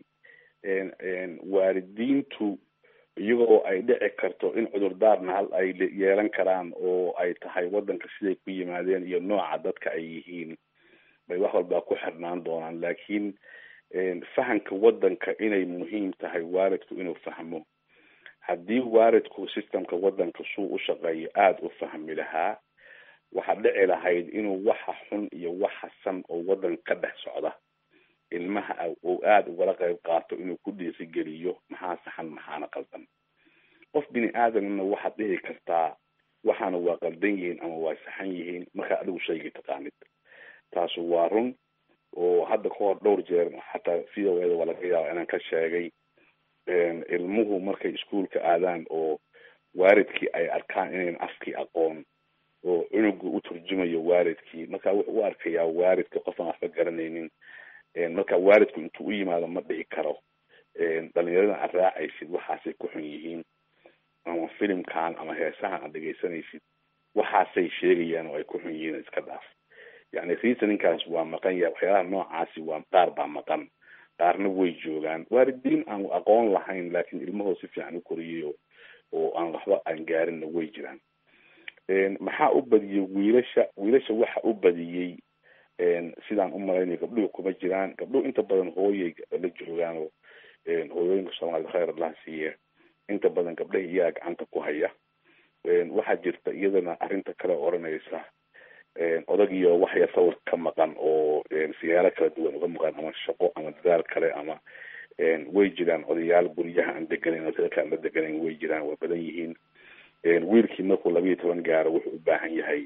waalidiintu iyagoo ay dhici karto in cudurdaarna hal ay yeelan karaan oo ay tahay wadanka siday ku yimaadeen iyo nooca dadka ay yihiin bay wax walbaa ku xirnaan doonaan. laakiin fahamka wadanka inay muhiim tahay waalidku inuu fahmo. haddii waalidku systemka wadanka suu u shaqeeyo aada u fahmi lahaa, waxaa dhici lahayd inuu waxa xun iyo waxa san oo wadanka ka dhex socda ilmaha uu aada ugala qayb qaato, inuu ku dhiirigeliyo maxaa saxan maxaana qaldan. qof bini aadamna waxaad dhihi kartaa waxaana waa qaldan yihiin ama waa saxan yihiin markaa adigu shaygii taqaanid. taasu waa run oo hadda ka hor dhowr jeer xataa VOAda waa laga yaaba inaan ka sheegay ilmuhu markay iskuolka aadaan oo waalidkii ay arkaan inayn afkii aqoon oo cunugu u turjumayo waalidkii, markaa wuxuu u arkayaa waalidka qof aan waxba garanaynin. marka waalidku intuu u yimaado ma dhici karo dhalinyarada aad raacaysid waxaasay ku xun yihiin, ama filimkan ama heesahan aad dhegaysanaysid waxaasay sheegayaan oo ay ku xun yihiin iska dhaaf. yani reasoninkaas waa maqan yahay. waxyaalaha noocaasi waa qaar baa maqan, qaarna way joogaan. waalidiin aan aqoon lahayn laakiin ilmahoo si fiican u koriyay oo aan waxba aan gaarinna way jiraan. maxaa u badiyey wiilasha waxa u badiyey sidaan u malaynayo gabdhuhu kuma jiraan. gabdhuhu inta badan hooyay la joogaan oo hooyooyinka soomaalida khayr allah siiye inta badan gabdhaha iyaga gacanta ku haya. waxaa jirta iyadana arrinta kale oranaysa odagiyo waxya sawir ka maqan oo siyaalo kala duwan uga maqan ama shaqo ama dadaal kale ama way jiraan odayaal guryaha aan deganayn oo dadka aan la deganayn way jiraan, waa badan yihiin. wiilkii markuu 12 gaaro wuxuu u baahan yahay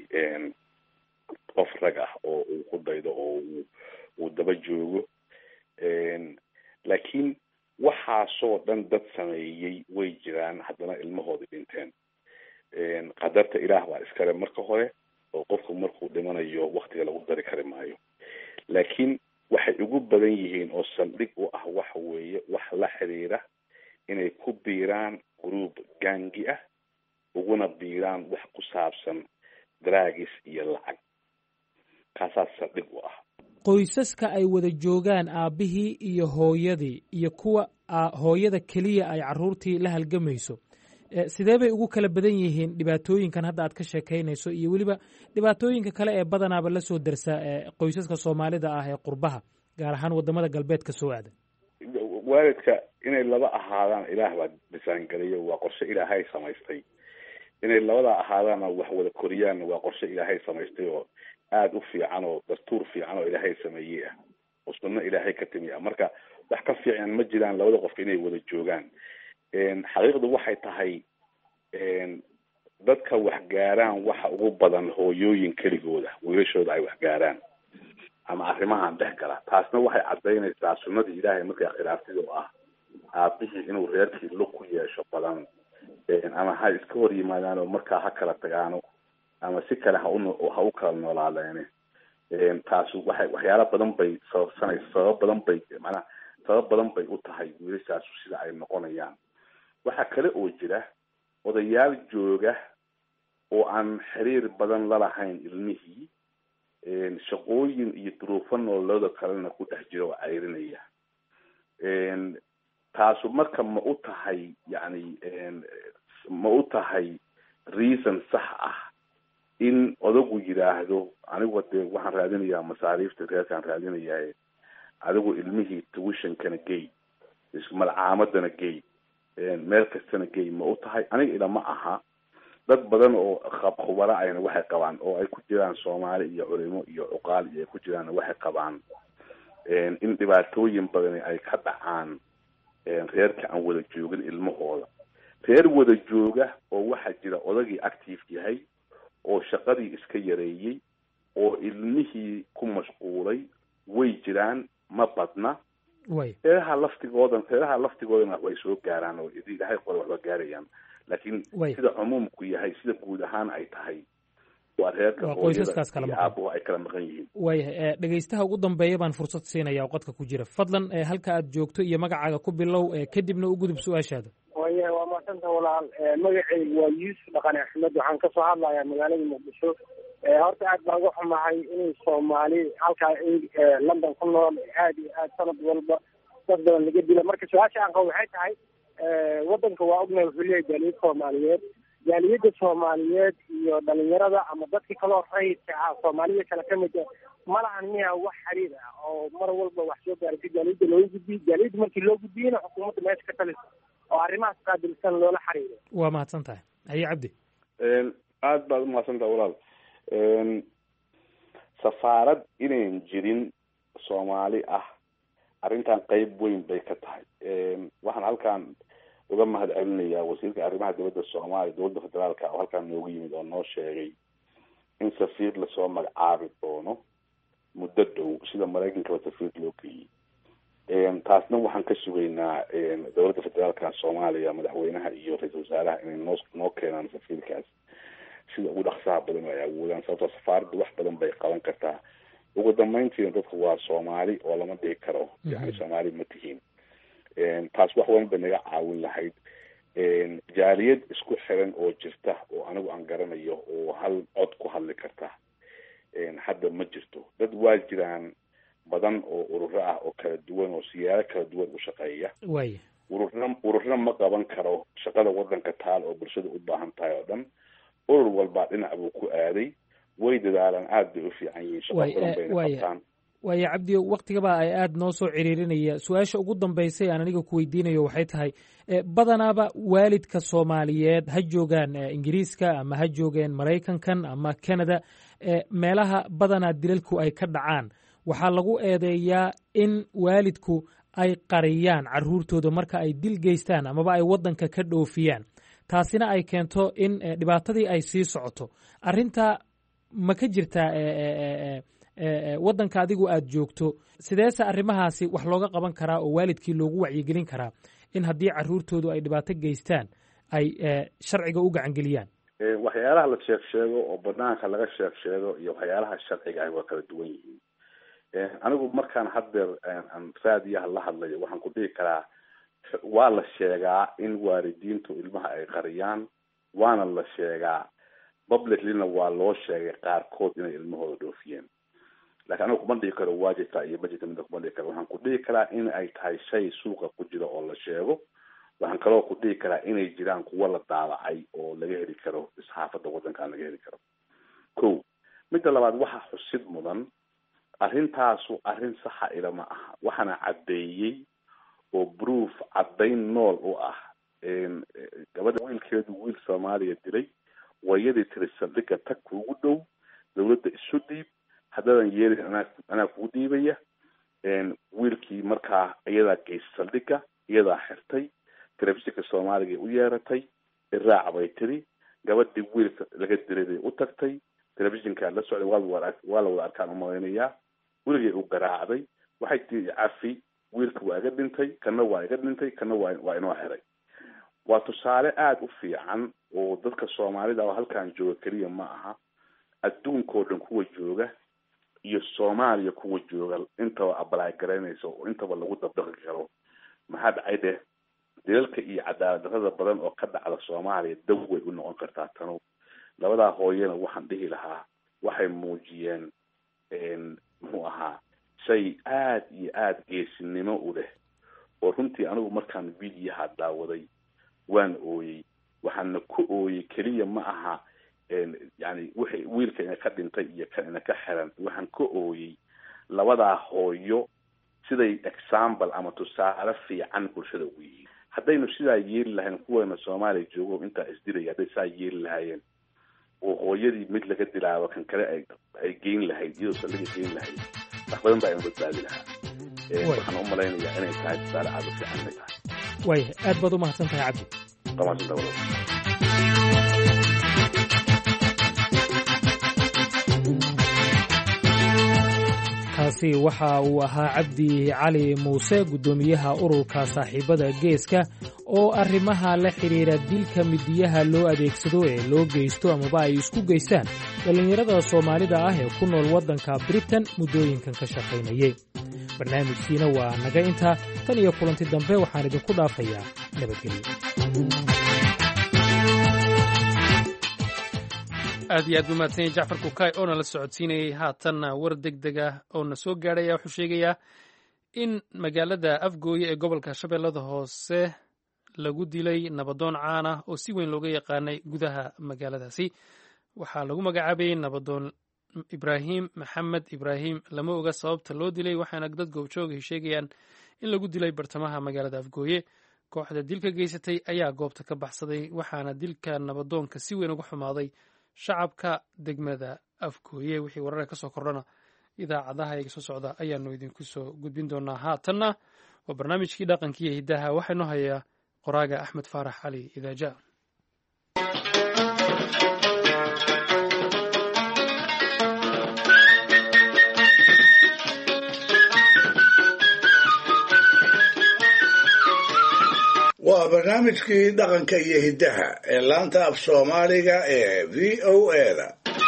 qof rag ah oo uu ku daydo oo uu daba joogo. laakiin waxaasoo dhan dad sameeyey way jiraan, haddana ilmahooda dhinteen. qadarta ilaah baa iskale marka hore oo qofku markuu dhimanayo waktiga lagu dari kari maayo. laakiin waxay ugu badan yihiin oo saldhig u ah waxa weeye wax la xiriira inay ku biiraan group gangi ah, uguna biiraan wax ku saabsan draagis iyo lacag. kaasaa saldhig u ah. qoysaska ay wada joogaan aabbihii iyo hooyadii iyo kuwa hooyada keliya ay carruurtii la halgamayso, sidee bay ugu kala badan yihiin dhibaatooyinkan hadda aad ka sheekaynayso iyo weliba dhibaatooyinka kale ee badanaaba la soo darsa qoysaska soomaalida ah ee qurbaha, gaar ahaan wadamada galbeedka soo aadan? waalidka inay laba ahaadaan ilaah baa bisaangeliyo, waa qorshe ilaahay samaystay. inay labada ahaadaana wax wada koriyaanna waa qorshe ilaahay samaystay oo aada u fiican oo dastuur fiican oo ilaahay sameeyey ah oo sunno ilaahay ka timi ah. marka wax ka fiican ma jiraan labada qof inay wada joogaan. xaqiiqdu waxay tahay dadka wax gaaraan waxa ugu badan hooyooyin keligooda, wiilashooda ay wax gaaraan ama arrimahan dhex gala. taasna waxay cadaynaysaa sunnadii ilaahay markay khilaaftida oo ah aabihii inuu reerkii lug ku yeesho badan, ama ha iska hor yimaadaan oo markaa ha kala tagaano ama si kale ha u kala noolaadeene. taasu waxyaala badan bay sababsanaysa, sabab badan bay u tahay wiilashaasu sida ay noqonayaan. waxaa kale oo jira odayaal jooga oo aan xiriir badan lalahayn ilmihii, shaqooyin iyo duruufo nololooda kalena ku dhex jira oo cayrinaya. taasu marka ma u tahay reason sax ah in odagu yidhaahdo anigu dee waxaan raadinayaa masaariifta reerkaan raadinayaa, adigu ilmihii tuwishankana gey, malcaamadana gey, meel kastana gey, ma u tahay? aniga ilama aha. dad badan oo khubara ayna waxay qabaan oo ay ku jiraan Soomaali iyo culimo iyo cuqaal iyo ay ku jiraan waxay qabaan in dhibaatooyin badan ay ka dhacaan reerka aan wada joogin ilmahooda. reer wada jooga oo waxa jira odagii active yahay oo shaqadii iska yareeyay oo ilmihii ku mashquulay way jiraan, ma badna. reeraha laftigoodana way soo gaaraan oo ilaahay qore waxba gaarayaan, laakiin sida cumuumku yahay, sida guud ahaan ay tahay, waa reerka qoysaskaas kala maqan, aabuhu ay kala maqan yihiin. waayahay dhegaystaha ugu dambeeya baan fursad siinaya oo qodka ku jira. fadlan halka aad joogto iyo magacaaga ku bilow, kadibna u gudub su-aashaada. waayahay waa maasanta walaal. magacaygu waa yuusuf dhaqane axmed, waxaan kasoo hadlayaa magaalada muqdisho. horta aad baan uga xumahay inay soomaali halkaa london ku nool aad iyo aad sanad walba dad badan laga dila. marka su-aasha aan qabo waxay tahay, wadanka waa ognahay wuxuu leeyahay jaaliyad soomaaliyeed. jaaliyadda soomaaliyeed iyo dhalinyarada ama dadka kaloo rayidka ah soomaalida kale ka mid ma lahan miya wax xiriir ah oo mar walba wax soo gaaraysa jaaliyadda loogu gudbiyo. jaaliyadda markii loo gudbiyena xukuumadda meesha ka taliso oo arrimahaas qaabilsan loola xiriiro. waa mahadsan tahay. haye cabdi. aad baad umahadsan tahay walaal. safaarad inayn jirin soomaali ah arrintan qeyb weyn bay ka tahay. waxaan halkan uga mahad celinayaa wasiirka arrimaha dibadda soomaaliya, dowladda federaalka oo halkaan noogu yimid oo noo sheegay in safiir lasoo magacaabi doono muddo dhow, sida maraykankaba safiir loo geeyey. taasna waxaan ka sugaynaa dowladda federaalka soomaaliya, madaxweynaha iyo ra-iisul wasaaraha inay noo keenaan safiirkaas sida ugu dhaqsaha badan ay awoodaan, sababtoo safaaraddu wax badan bay qaban kartaa. ugu dambeyntiina dadku waa soomaali oo lama dhihi karo yani soomaali ma tihiin. taas wax badan bay naga caawin lahayd. jaaliyad isku xiran oo jirta oo anigu aan garanayo oo hal cod ku hadli karta hadda ma jirto. dad waa jiraan badan oo ururo ah oo kala duwan oo siyaalo kala duwan u shaqeeya. ururna ma qaban karo shaqada wadanka taal oo bulshada u baahan tahay oo dhan. urur walbaa dhinac buu ku aaday, way dadaalaan, aad bay u fiican yihiin, shaqo badan bayna qabtaan. waaya cabdiyo, waktigaba ay aada noo soo ciriirinaya. su-aasha ugu dambeysay aan aniga ku weydiinayo waxay tahay, badanaaba waalidka soomaaliyeed ha joogaan ingiriiska ama ha joogeen maraykankan ama canada, meelaha badanaa dilalku ay ka dhacaan, waxaa lagu eedeeyaa in waalidku ay qariyaan caruurtooda marka ay dil geystaan amaba ay wadanka ka dhoofiyaan. taasina ay keento in dhibaatadii ay sii socoto. arrinta ma ka jirtaa waddanka adigu aada joogto? sideese arrimahaasi wax looga qaban karaa oo waalidkii loogu wacyigelin karaa in haddii caruurtoodu ay dhibaato geystaan ay sharciga u gacangeliyaan? waxyaalaha la sheego oo banaanka laga sheego iyo waxyaalaha sharciga ah waa kala duwan yihiin. anigu markaan haddeer raadiyaha la hadlayo waxaan ku dhihi karaa waa la sheegaa in waalidiintu ilmaha ay qariyaan, waana la sheegaa publiclyna waa loo sheegay qaarkood inay ilmahooda dhoofiyeen. laakiin anigu kuma dhihi karo waa jirta iyo ma jirta mida kuma dhihi karo. waxaan ku dhihi karaa in ay tahay shay suuqa ku jira oo la sheego. waxaan kaloo ku dhihi karaa inay jiraan kuwa la daabacay oo laga heli karo isxaafadda waddankaan laga heli karo. ko midda labaad, waxaa xusid mudan, arrintaasu arrin saxa ila ma aha. waxaana caddeeyey oo proof caddayn nool u ah gabadha wiilkeedu wiil soomaaliya dilay, wayadii tiri saldhigga tag kuugu dhow, dawladda isu dhiib, haddaadan yeelin anaa kugu dhiibaya. wiilkii markaa iyadaa geysay saldhigga, iyadaa xirtay, telefishinka soomaaliga u yeeratay, iraac bay tiri, gabadhii wiilka laga dilay bay u tagtay, telefishinkaa la socday, waa la wada arkaan umalaynayaa. weligay u garaacday, waxay tii cafi, wiilka waa iga dhintay, kana waa iga dhintay, kana waa inoo xiray. waa tusaale aada u fiican oo dadka soomaalida oo halkaan jooga keliya ma aha, adduunkao dhan kuwa jooga iyo soomaaliya kuwa jooga intaba abalaay garaynaysa oo intaba lagu dabdaqi karo. maxaa dhacay dheh, dilalka iyo cadaalad darrada badan oo ka dhacda soomaaliya daw way u noqon kartaa tanu. labadaa hooyana waxaan dhihi lahaa waxay muujiyeen muxuu ahaa shay aada iyo aada geesinimo u leh oo runtii anigu markaan videoha daawaday waan ooyey. waxaana ku ooyey keliya ma aha yani wixii wiilka ina ka dhintay iyo kan ina ka xiran, waxaan ka ooyey labadaa hooyo siday example ama tusaale fiican bulshada ugu yihiin. haddaynu sidaa yeeli lahayn, kuweena soomaaliya joogo intaa isdilaya hadday saa yeeli lahaayeen oo hooyadii mid laga dilaabo kan kale ay geyn lahayd, iyadoo saldhiga geyn lahayd, wax badan baa ina badbaadi lahaa. waxaan u malaynayaa inay tahay tusaale aada u fiican inay tahay. waaya aad baad u mahadsan tahay cabdi. kaasi waxa uu ahaa cabdi cali muuse guddoomiyaha ururka saaxiibada geeska oo arrimaha la xidhiidha dilka midiyaha loo adeegsado ee loo geysto amaba ay isku geystaan dhallinyarada soomaalida ah ee ku nool waddanka britain muddooyinkan ka shaqaynayay. barnaamijkiina waa naga intaa, tan iyo kulanti dambe waxaan idinku dhaafayaa nabadgelyo. aad iyo aad buu mahadsanyahy jacfar kukaay oo nala socodsiinayay. haatanna war deg deg ah oo na soo gaadhaya wuxuu sheegayaa in magaalada afgooye ee gobolka shabeellada hoose lagu dilay nabadoon caan ah oo si weyn looga yaqaanay gudaha magaaladaasi. waxaa lagu magacaabayey nabadoon ibraahim maxamed ibraahim. lama oga sababta loo dilay, waxaana dad goobjoogahi sheegayaan in lagu dilay bartamaha magaalada afgooye. kooxda dilka geysatay ayaa goobta ka baxsaday, waxaana dilka nabadoonka si weyn uga xumaaday shacabka degmada afgooye. wixii warare ka soo kordhana idaacadaha iga soo socda ayaanu idinku soo gudbin doonaa. haatanna waa barnaamijkii dhaqankiiyo hiddaha. waxaa inoo hayaa qoraaga axmed faarax cali idaaja. waa barnaamijkii dhaqanka iyo hiddaha ee laanta af soomaaliga ee v o a-da.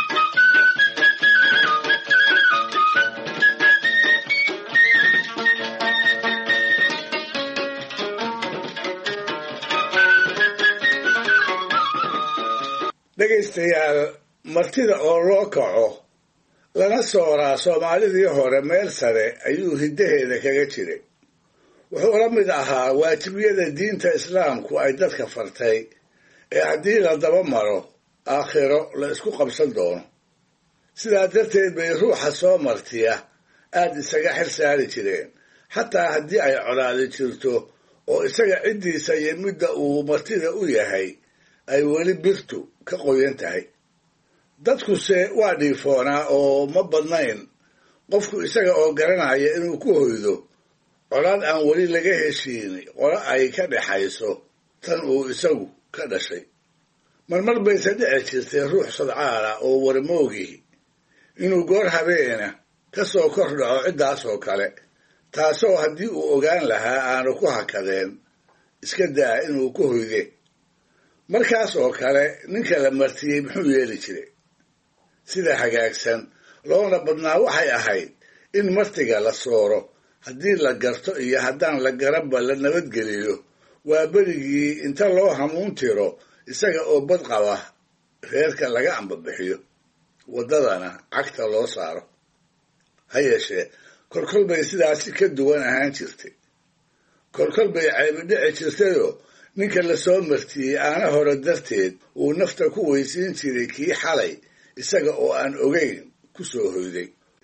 dhegaystayaal, martida oo loo kaco lana sooraa soomaalidii hore meel sare ayuu hiddaheeda kaga jiray. wuxuu la mid ahaa waajibiyada diinta islaamku ay dadka fartay ee haddii la daba maro aakhiro la isku qabsan doono. sidaa darteed bay ruuxa soo martiya aad isaga xil saari jireen, xataa haddii ay colaadi jirto oo isaga ciddiisa iyo midda uu martida u yahay ay weli birtu ka qoyan tahay. dadkuse waa dhiifoonaa oo ma badnayn qofku isaga oo garanaya inuu ku hoydo colaad aan weli laga heshiini qolo ay ka dhexayso tan uu isagu ka dhashay. marmar bayse dhici jirtay ruux sadcaala oo warmoogihi inuu goor habeena ka soo kor dhaco ciddaas oo kale, taasoo haddii uu ogaan lahaa aanu ku hakadeen, iska daa inuu ku hoyde. markaas oo kale ninka la martiyey muxuu yeeli jiray? sida hagaagsan loona badnaa waxay ahayd in martiga la sooro, haddii la garto iyo haddaan la garanba la nabadgeliyo. waa berigii inta loo hamuun tiro isaga oo bad qaba reerka laga ambabixiyo, waddadana cagta loo saaro. ha yeeshee kolkol bay sidaasi ka duwan ahaan jirtay. kolkol bay ceebi dhici jirtayoo ninka la soo martiyey aana hore darteed uu nafta ku weysiin jiray kii xalay isaga oo aan ogeyn ku soo hoyday.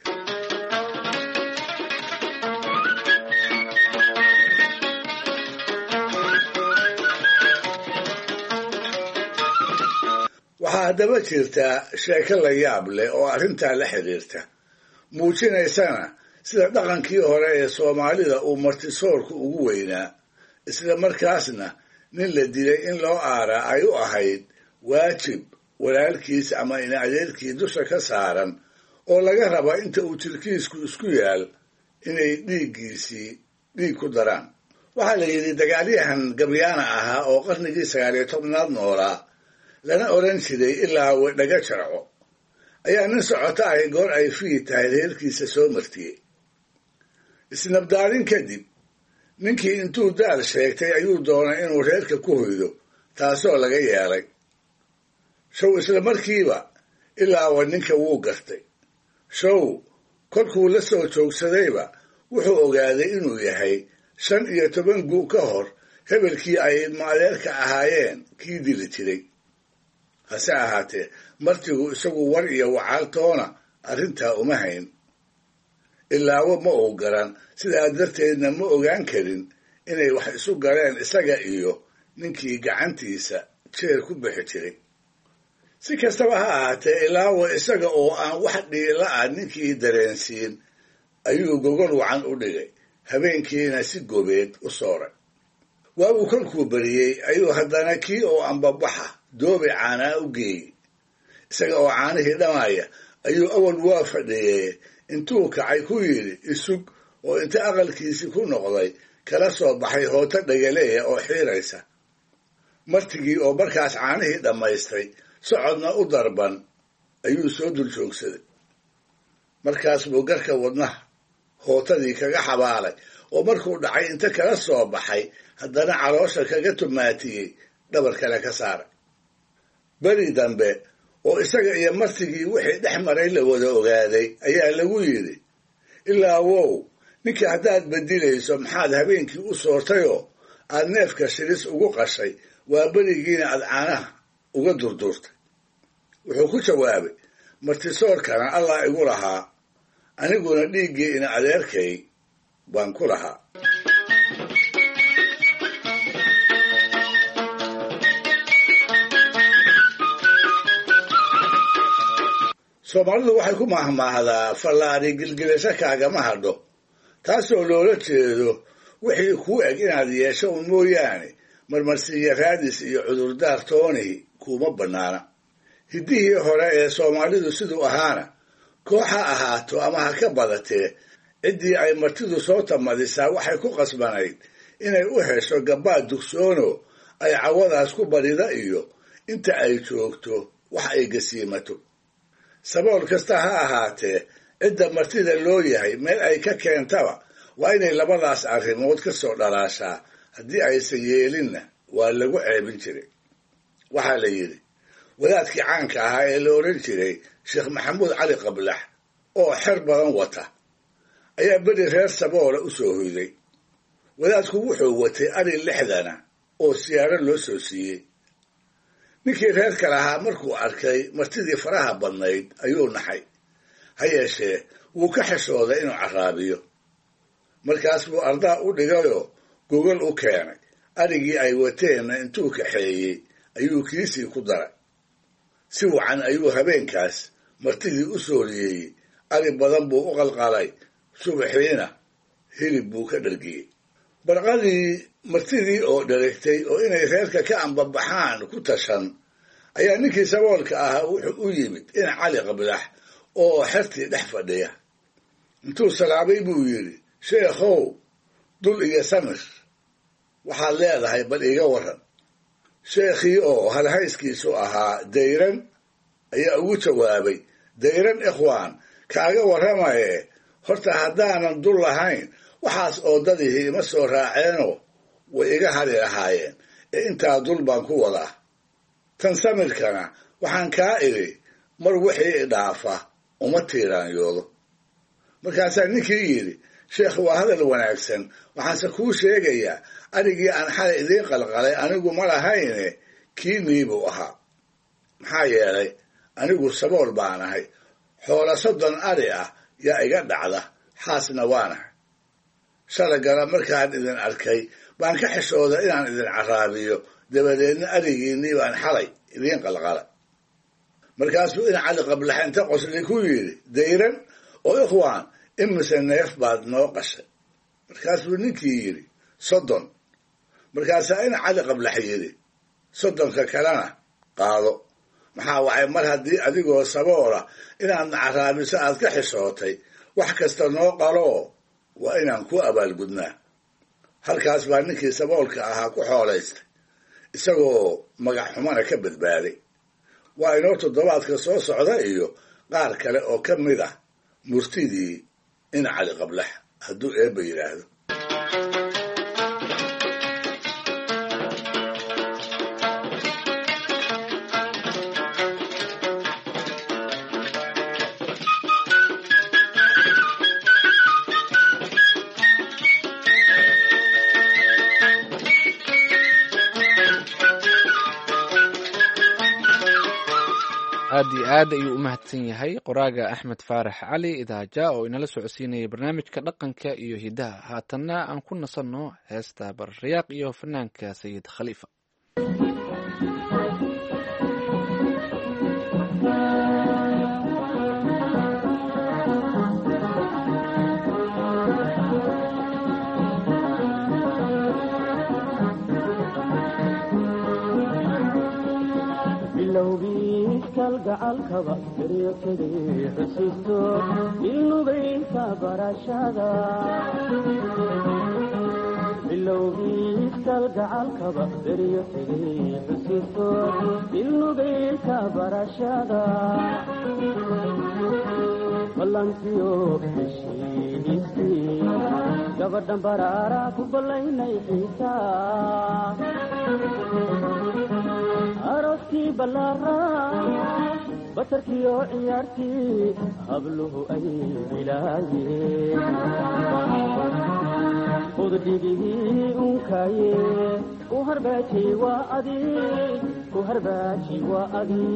waxaa haddaba jirtaa sheeko la yaab leh oo arrintaa la xidhiirta, muujinaysana sida dhaqankii hore ee soomaalida uu martisoorku ugu weynaa, isla markaasna nin la dilay in loo aaraa ay u ahayd waajib walaalkiis ama ina adeerkii dusha ka saaran, oo laga raba inta uu jirkiisku isku yaal inay dhiiggiisii dhiig ku daraan. waxaa la yidhi dagaalyahan gabyaana ahaa oo qarnigii 19aad noolaa, lana odhan jiray ilaa wadhaga jarco, ayaa nin socota ahi goor ay fii tahay reerkiisa soo martiyey. isnabdaalin kadib ninkii intuu daal sheegtay ayuu doonay inuu reerka ku hoydo, taasoo laga yeelay. show isla markiiba ilaawa ninka wuu gartay. show kolkuu la soo joogsadayba wuxuu ogaaday inuu yahay 15 gu ka hor hebelkii ay ilmo adeerka ahaayeen kii dili jiray. hase ahaatee martigu isagu war iyo wacaaltoona arrintaa uma hayn. ilaawo ma uu garan, sidaa darteedna ma ogaan karin inay wax isu galeen isaga iyo ninkii gacantiisa jeer ku bixi jiray. si kastaba ha ahaatee ilaawo isaga oo aan wax dhiila ah ninkii dareensiin ayuu gogol wacan u dhigay, habeenkiina si gobeed u sooray. waabuu kolkuu bariyey ayuu haddana kii oo ambabaxa doobi caanaa u geeyey. isaga oo caanihii dhamaya ayuu awal waa fadhiyey intuu kacay ku yidhi isug oo inta aqalkiisii ku noqday kala soo baxay hooto dhagaleeya oo xiiraysa. martigii oo markaas caanihii dhammaystay socodna u darban ayuu soo dul joogsaday. markaas buu garka wadnaha hootadii kaga xabaalay oo markuu dhacay inta kala soo baxay haddana caloosha kaga tumaatiyey dhabar kale ka saaray. beri dambe oo isaga iyo martigii wixii dhex maray la wada ogaaday ayaa lagu yidhi, ilaa wow ninkii haddaad bedilayso maxaad habeenkii u soortayoo aad neefka shilis ugu qashay waa berigiina aad caanaha uga durdurtay. wuxuu ku jawaabay, martisoorkana allah igu lahaa, aniguna dhiiggii ina adeerkay baan ku lahaa. soomaalidu waxay ku mahmaahdaa fallaari gilgilasho kaagama hadho, taasoo loola jeedo wixii kuu eg inaad yeesho un mooyaane marmarsiiya raadis iyo cudurdaar toonihi kuuma bannaana. hiddihii hore ee soomaalidu siduu ahaana koox ha ahaato ama ha ka badatee ciddii ay martidu soo tamadisaa waxay ku qasbanayd inay u hesho gabbaad dugsoono ay cawadaas ku barida iyo inta ay joogto wax ay gasiimato. sabool kasta ha ahaatee cidda martida loo yahay meel ay ka keentaba waa inay labadaas arrimood ka soo dhalaashaa, haddii aysan yeelinna waa lagu ceebin jiray. waxaa la yidhi wadaadkii caanka ahaa ee la odhan jiray sheekh maxamuud cali qablax oo xer badan wata ayaa beri reer saboola u soo hoyday. wadaadku wuxuu watay ari 60 oo siyaaro loo soo siiyey. ninkii reerka lahaa markuu arkay martidii faraha badnayd ayuu naxay, ha yeeshee wuu ka xishooday inuu carraabiyo. markaas buu ardaa u dhigayoo gogol u keenay. arigii ay wateenna intuu kaxeeyey ayuu kiisii ku daray. si wacan ayuu habeenkaas martidii u sooriyeeyey. ari badan buu u qalqalay, subaxiina hilib buu ka dhargiyey. barqadii martidii oo dharagtay oo inay reerka ka ambabaxaan ku tashan ayaa ninkii saboolka ahaa wuxuu u yimid in cali qablax oo xertii dhex fadhiya. intuu salaamay buu yidhi, sheekhow dul iyo samir waxaad leedahay bal iiga warran. sheekhii oo halhayskiisu ahaa dayran ayaa ugu jawaabay, dayran ikhwaan kaaga warramaye horta haddaanan dul lahayn waxaas oo dadihii ima soo raaceenoo way iga hari lahaayeen, ee intaa dul baan ku wadaa. tan samirkana waxaan kaa idhi mar wixii idhaafa uma tiiraanyoodo. markaasaa ninkii yidhi, sheekh waa hadal wanaagsan, waxaanse kuu sheegayaa arigii aan xalay idiin qalqalay anigu ma lahayne kii niibuu ahaa. maxaa yeelay anigu sabool baan ahay, xoola 30 ari ah yaa iga dhacda, xaasna waanahay. shalagala markaan idin arkay baan ka xishooda inaan idin carraabiyo, dabadeedna arigiinnii baan xalay idiin qalqalay. markaasuu in cali qablax inta qosli ku yidhi, dayran oo ikhwaan imise neef baad noo qashay. markaasuu ninkii yidhi 30. markaasaa in cali qablax yidhi 30ka kalena qaado. maxaa wacay mar haddii adigoo saboola inaadna carraabiso aad ka xishootay, wax kasta noo qaloo waa inaan ku abaalgudnaa. halkaas baa ninkii saboolka ahaa ku xoolaystay, isagoo magac xumana ka badbaaday. waa inoo toddobaadka soo socda iyo qaar kale oo ka mid ah murtidii in cali qablax hadduu eebba yidhaahdo. aad iyo aad ayuu u mahadsan yahay qoraaga axmed faarax cali idaaja oo inala socodsiinayay barnaamijka dhaqanka iyo hidaha. haatanna aan ku nasanno heesta barrayaaq iyo fanaanka sayid khaliifa. kalgacalkaba daryo tegay xusiisto ilnugaynka barashada bilowgiis kalgacalkaba daryo tegay xusiisto ilnugaynka barashada ballantiyo heshiisii gabadhan baraara ku ballaynay xiisaa arooskii ballaaraa batarkiyo ciyaartii habluhu ay bilaayeen udhigihii unkaaye ku harbaaji waa adi ku harbaaji waa adi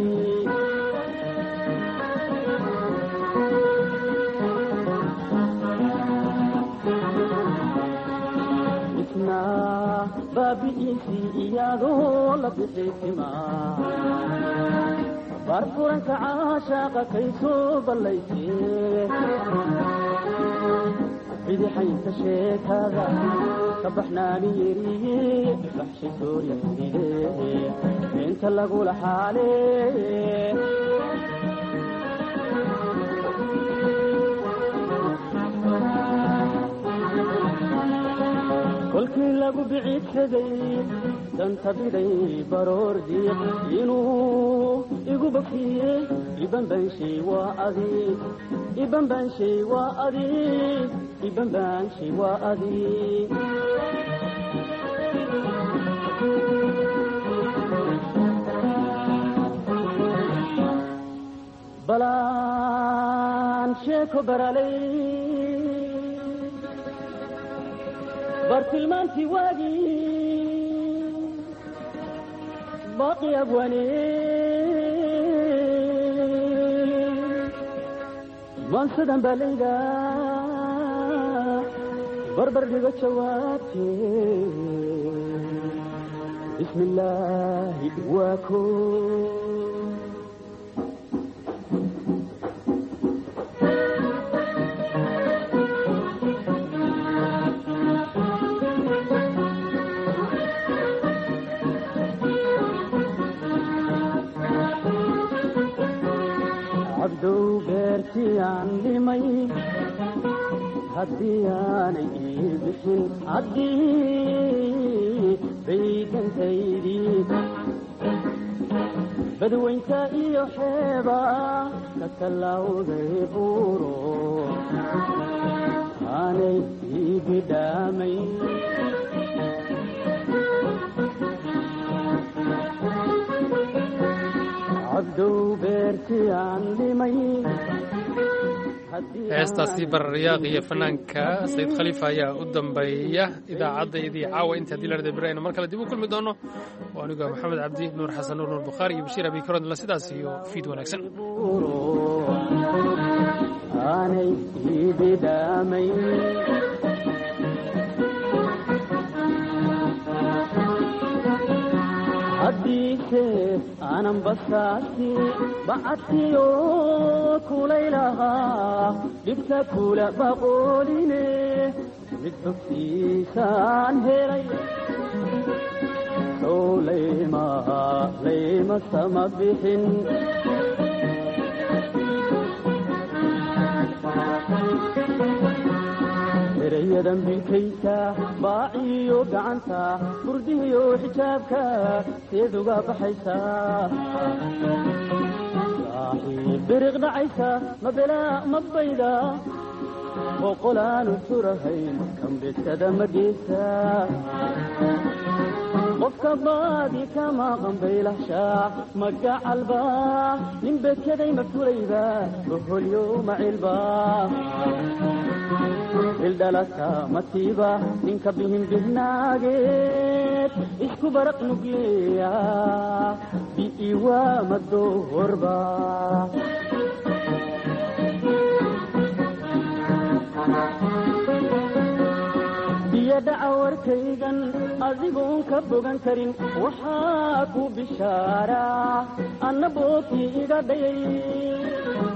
baabi'iisii iyadoo la bixiisimaa barfuranka caashaaqa kaysoo ballaysee bidixaynta sheekada ka baxnaani yeriye baxshi soorya sidee inta lagula xaalee kolkii lagu biciidsaday danta biday baroor diiq inuu igu bakiye ibanbaanshay waa adi ibanbaanshay waa adi ibanbaanshay waa adi balaan sheeko baralay bartilmaantii waagii baaqi abwane maansadan baa layda barbar dhigo jawaabtee bismi illaahi waa ko haddii aanay ii bixin haddii baydantaydii badweynta iyo xeeba ka tallawday buuro aanay ii bidhaamayn cabdow beertii aan dhimay heestaasi bararyaaq iyo fanaanka sayid khaliifa ayaa u dambeeya idaacaddayadii caawa inta haddii la rada beri aynu mar kale dib u kulmi doono oo anigoo maxamed cabdi nuur xasan nuur nuur bukhaari iyo bashiir abikarodla sidaas iyo fiid wanaagsan aanay ibidhaamayn haddiise aanan basaasi bacadkiyo kulaylahaa dhibta kula baqooline mid bogtiisaan helay sow layma sama bixin erayadan bilkaysa baaciyo gacanta burdihiyo xijaabka seed uga baxaysaa saaxiib biriq dhacaysa mabelaa ma bayda boqolaanu surahayn kambesada ma geesa qofka baadi kama qambaylahshaa magacalba nin bekeday ma fulayba boholyo macilba ildhalata matiiba ninka bihin bihnaageed isku baraq nugleya bi'iwa madoorba biyo dhaca warkaygan adigoon ka bogan karin waxaa ku bishaaraa anna bookii iga dhayay